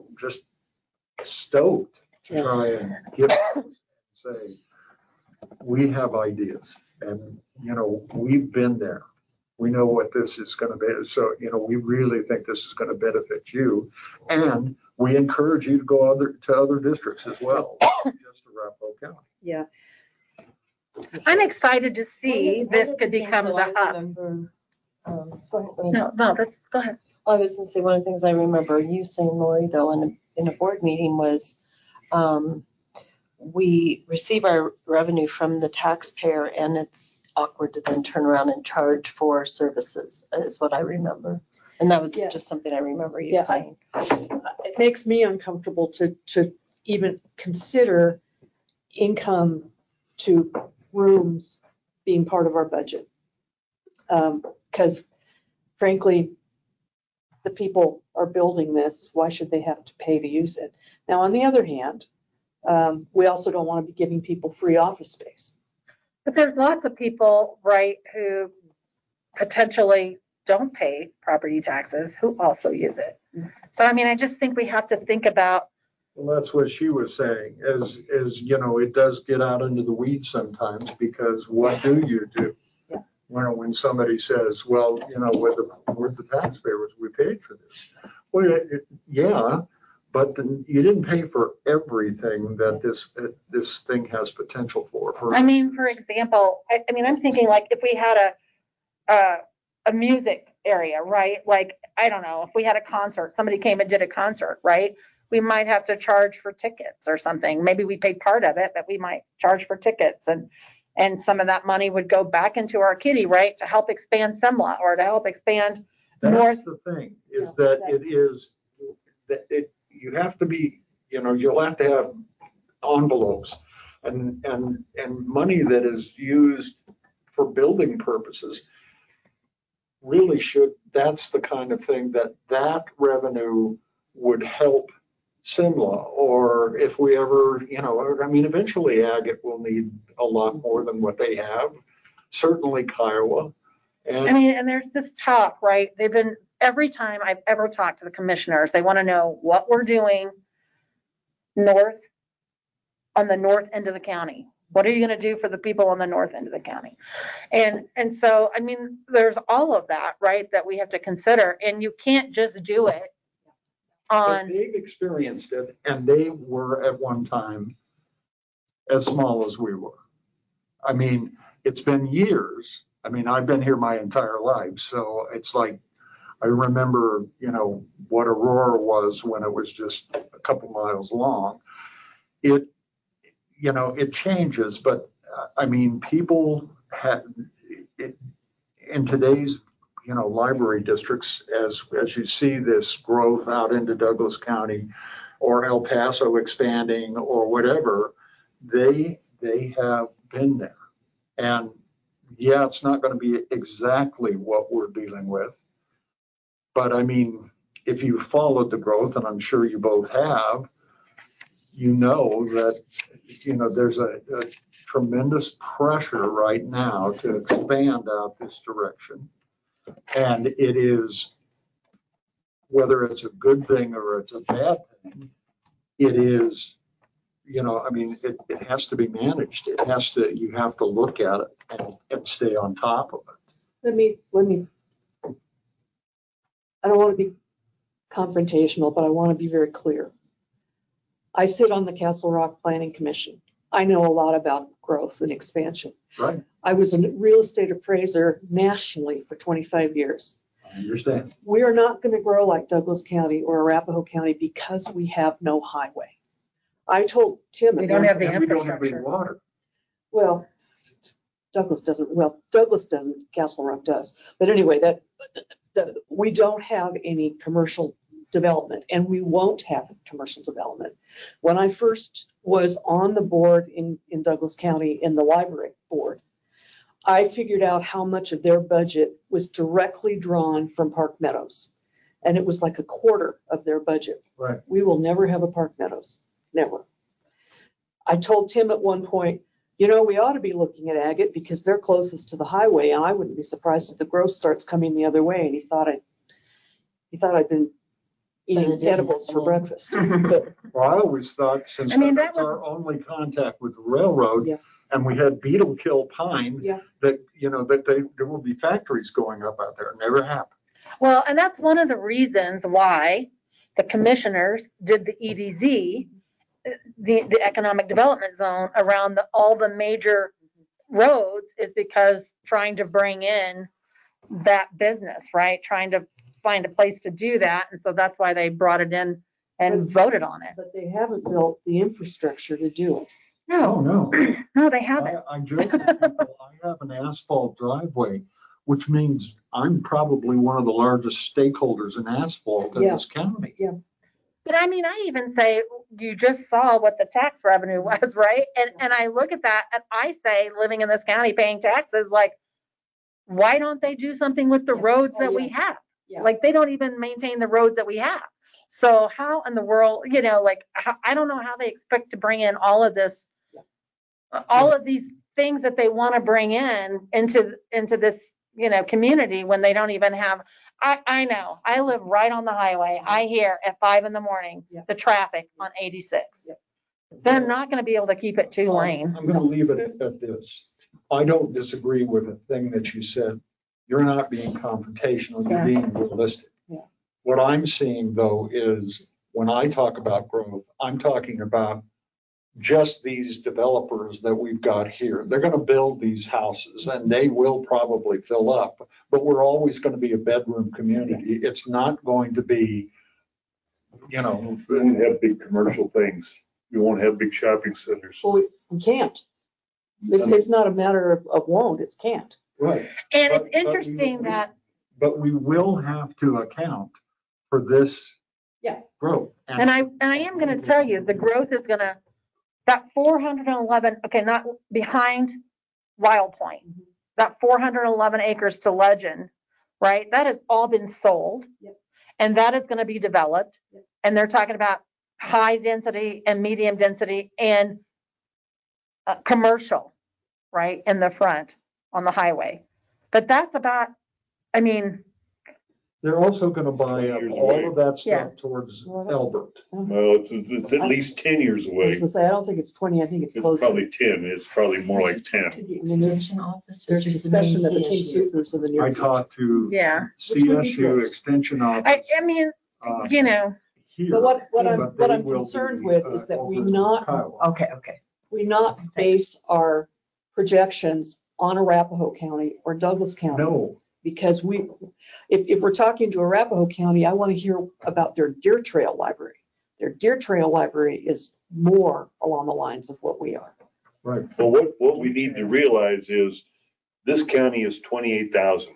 stoked to try and give and say, we have ideas, and we've been there. We know what this is going to be. So, we really think this is going to benefit you, and we encourage you to go to other districts as well, just to Arapahoe County. Yeah. I'm excited to see this could become the hub. No, let's go ahead. I was going to say, one of the things I remember you saying, Lori, though, in a board meeting was we receive our revenue from the taxpayer, and it's awkward to then turn around and charge for services, is what I remember. And that was just something I remember you saying. It makes me uncomfortable to even consider income to rooms being part of our budget. Because frankly, the people are building this, why should they have to pay to use it? Now, on the other hand, we also don't want to be giving people free office space. But there's lots of people, right, who potentially don't pay property taxes who also use it. So, I just think we have to think about. Well, that's what she was saying, is it does get out into the weeds sometimes, because what do you do? Yeah. When somebody says, well, we're the taxpayers, we paid for this. Well, yeah, but then you didn't pay for everything that this thing has potential for. I mean, for example, I mean, I'm thinking like if we had a music area, right? Like, I don't know, if we had a concert, somebody came and did a concert, right? We might have to charge for tickets or something. Maybe we paid part of it, but we might charge for tickets, and some of that money would go back into our kitty, right? To help expand Semla or to help expand North. That's the thing, is that it is, that you have to be, you'll have to have envelopes and money that is used for building purposes really should, that's the kind of thing that revenue would help Simla, or if we ever, I mean, eventually Agate will need a lot more than what they have, certainly Kiowa. I mean, and there's this talk, right? Every time I've ever talked to the commissioners, they want to know what we're doing on the north end of the county. What are you going to do for the people on the north end of the county? And so, I mean, there's all of that, right, that we have to consider, and you can't just do it on. They've experienced it, and they were at one time as small as we were. I mean, it's been years. I mean, I've been here my entire life, so it's like I remember, what Aurora was when it was just a couple miles long. It changes, but I mean, people have it in today's, library districts, as you see this growth out into Douglas County or El Paso expanding or whatever, they have been there. And yeah, it's not going to be exactly what we're dealing with. But I mean, if you followed the growth, and I'm sure you both have, that, there's a tremendous pressure right now to expand out this direction. And it is, whether it's a good thing or it's a bad thing, it is, I mean, it has to be managed. You have to look at it and stay on top of it. Let me, I don't want to be confrontational, but I want to be very clear. I sit on the Castle Rock Planning Commission. I know a lot about growth and expansion. Right. I was a real estate appraiser nationally for 25 years. I understand. We are not going to grow like Douglas County or Arapahoe County because we have no highway. I told Tim. We don't have the and we don't have any infrastructure. water. Well, Douglas doesn't, Castle Rock does. But anyway, we don't have any commercial development, and we won't have commercial development. When I first was on the board in Douglas County, in the library board, I figured out how much of their budget was directly drawn from Park Meadows. And it was like a quarter of their budget. Right. We will never have a Park Meadows. Never. I told Tim at one point, we ought to be looking at Agate because they're closest to the highway, and I wouldn't be surprised if the growth starts coming the other way. And he thought I'd been eating edibles for breakfast. But, well, I always thought, since that's our only contact with the railroad, yeah. And we had beetle kill pine, yeah. that there will be factories going up out there. It never happened. Well, and that's one of the reasons why the commissioners did the EDZ, the economic development zone around all the major roads, is because trying to bring in that business, right? Trying to find a place to do that. And so that's why they brought it in and voted on it. But they haven't built the infrastructure to do it. No. No, they haven't. I joke with people, I have an asphalt driveway, which means I'm probably one of the largest stakeholders in asphalt in this county. Yeah. But I mean, I even say, you just saw what the tax revenue was, right? And I look at that and I say, living in this county paying taxes, like, why don't they do something with the roads that we have? Yeah. Like, they don't even maintain the roads that we have. So how in the world, I don't know how they expect to bring in all of this, all of these things that they want to bring into this, community, when they don't even have. I know, I live right on the highway. I hear at 5 a.m. the traffic on 86. Yeah. They're not going to be able to keep it 2 lane. I'm going to leave it at this. I don't disagree with the thing that you said. You're not being confrontational, you're being realistic. Yeah. What I'm seeing, though, is when I talk about growth, I'm talking about just these developers that we've got here. They're going to build these houses and they will probably fill up, but we're always going to be a bedroom community. It's not going to be, you know, We won't have big commercial things. We won't have big shopping centers. Well, we can't. It's not a matter of won't, it's can't. right. And But- it's interesting that, But we will have to account for this Yeah. growth. and I am gonna tell you, the growth is gonna, that 411, okay, not behind Wild Point, that 411 acres to Legend, right? That has all been sold. Yep. And that is gonna be developed. Yep. And they're talking about high density and medium density and commercial, right, in the front on the highway. But that's about, I mean, They're also gonna buy up all of that Yeah. stuff towards Elbert. Well, it's at least 10 years I was away. gonna say, I don't think it's 20, I think it's It's closer. probably 10. It's probably more like 10. To the I mean, there's- extension office. or There's just the main discussion of the King CSU? Soopers in the near I future. talked to yeah. Which would be CSU great. Extension I Office. mean, uh, you know, here, But what but I'm they will concerned be, with is that we over in not, Kiowa. Okay. we not base our projections on Arapahoe County or Douglas County. No, Because if we're talking to Arapahoe County, I want to hear about their Deer Trail Library. Their Deer Trail Library is more along the lines of what we are. right. Well, what we need to realize is this county is 28,000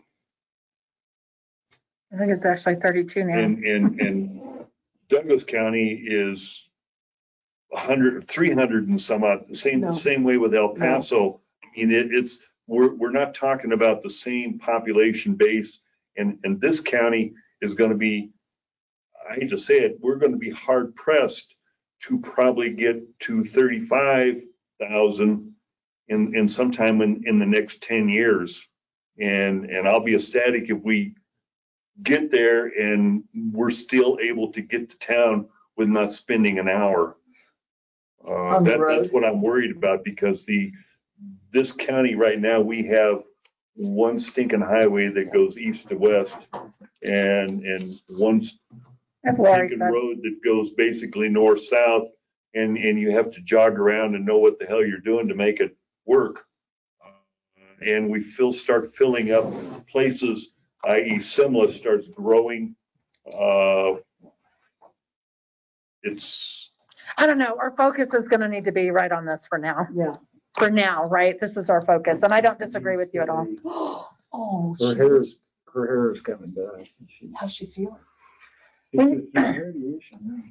I think it's actually 32 now. and Douglas County is 100, 300 and some odd, No. same way with El Paso. I mean, we're not talking about the same population base and this county is going to be, I hate to say it, we're going to be hard pressed to probably get to 35,000 in sometime in the next 10 years. And I'll be ecstatic if we get there and we're still able to get to town with not spending an hour. On the That's road. what I'm worried about because this county right now, we have one stinking highway that goes east to west and one That's Lori stinking said. road that goes basically north-south and you have to jog around and know what the hell you're doing to make it work. And we start filling up places, i.e. Simla starts growing. I don't know. Our focus is going to need to be right on this for now. Yeah. For now, right? This is our focus. And I don't disagree with you at all. Oh, Her hair is coming back. how's she feeling? It's radiation.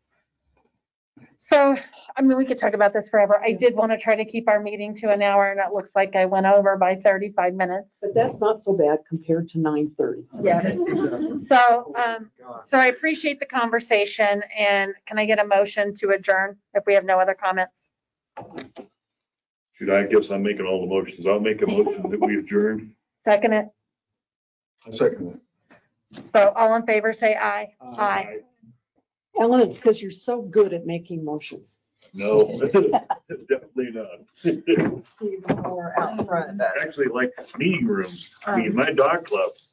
So, I mean, we could talk about this forever. I did want to try to keep our meeting to an hour and it looks like I went over by 35 minutes. But that's not so bad compared to 9:30. Yeah. So, so I appreciate the conversation and can I get a motion to adjourn if we have no other comments? Shoot, I guess I'm making all the motions. I'll make a motion that we adjourn. Second it. A second. So all in favor, say aye. Aye. Ellen, it's because you're so good at making motions. No, definitely not. He's more out front. Actually, like meeting rooms. I mean, my dog club,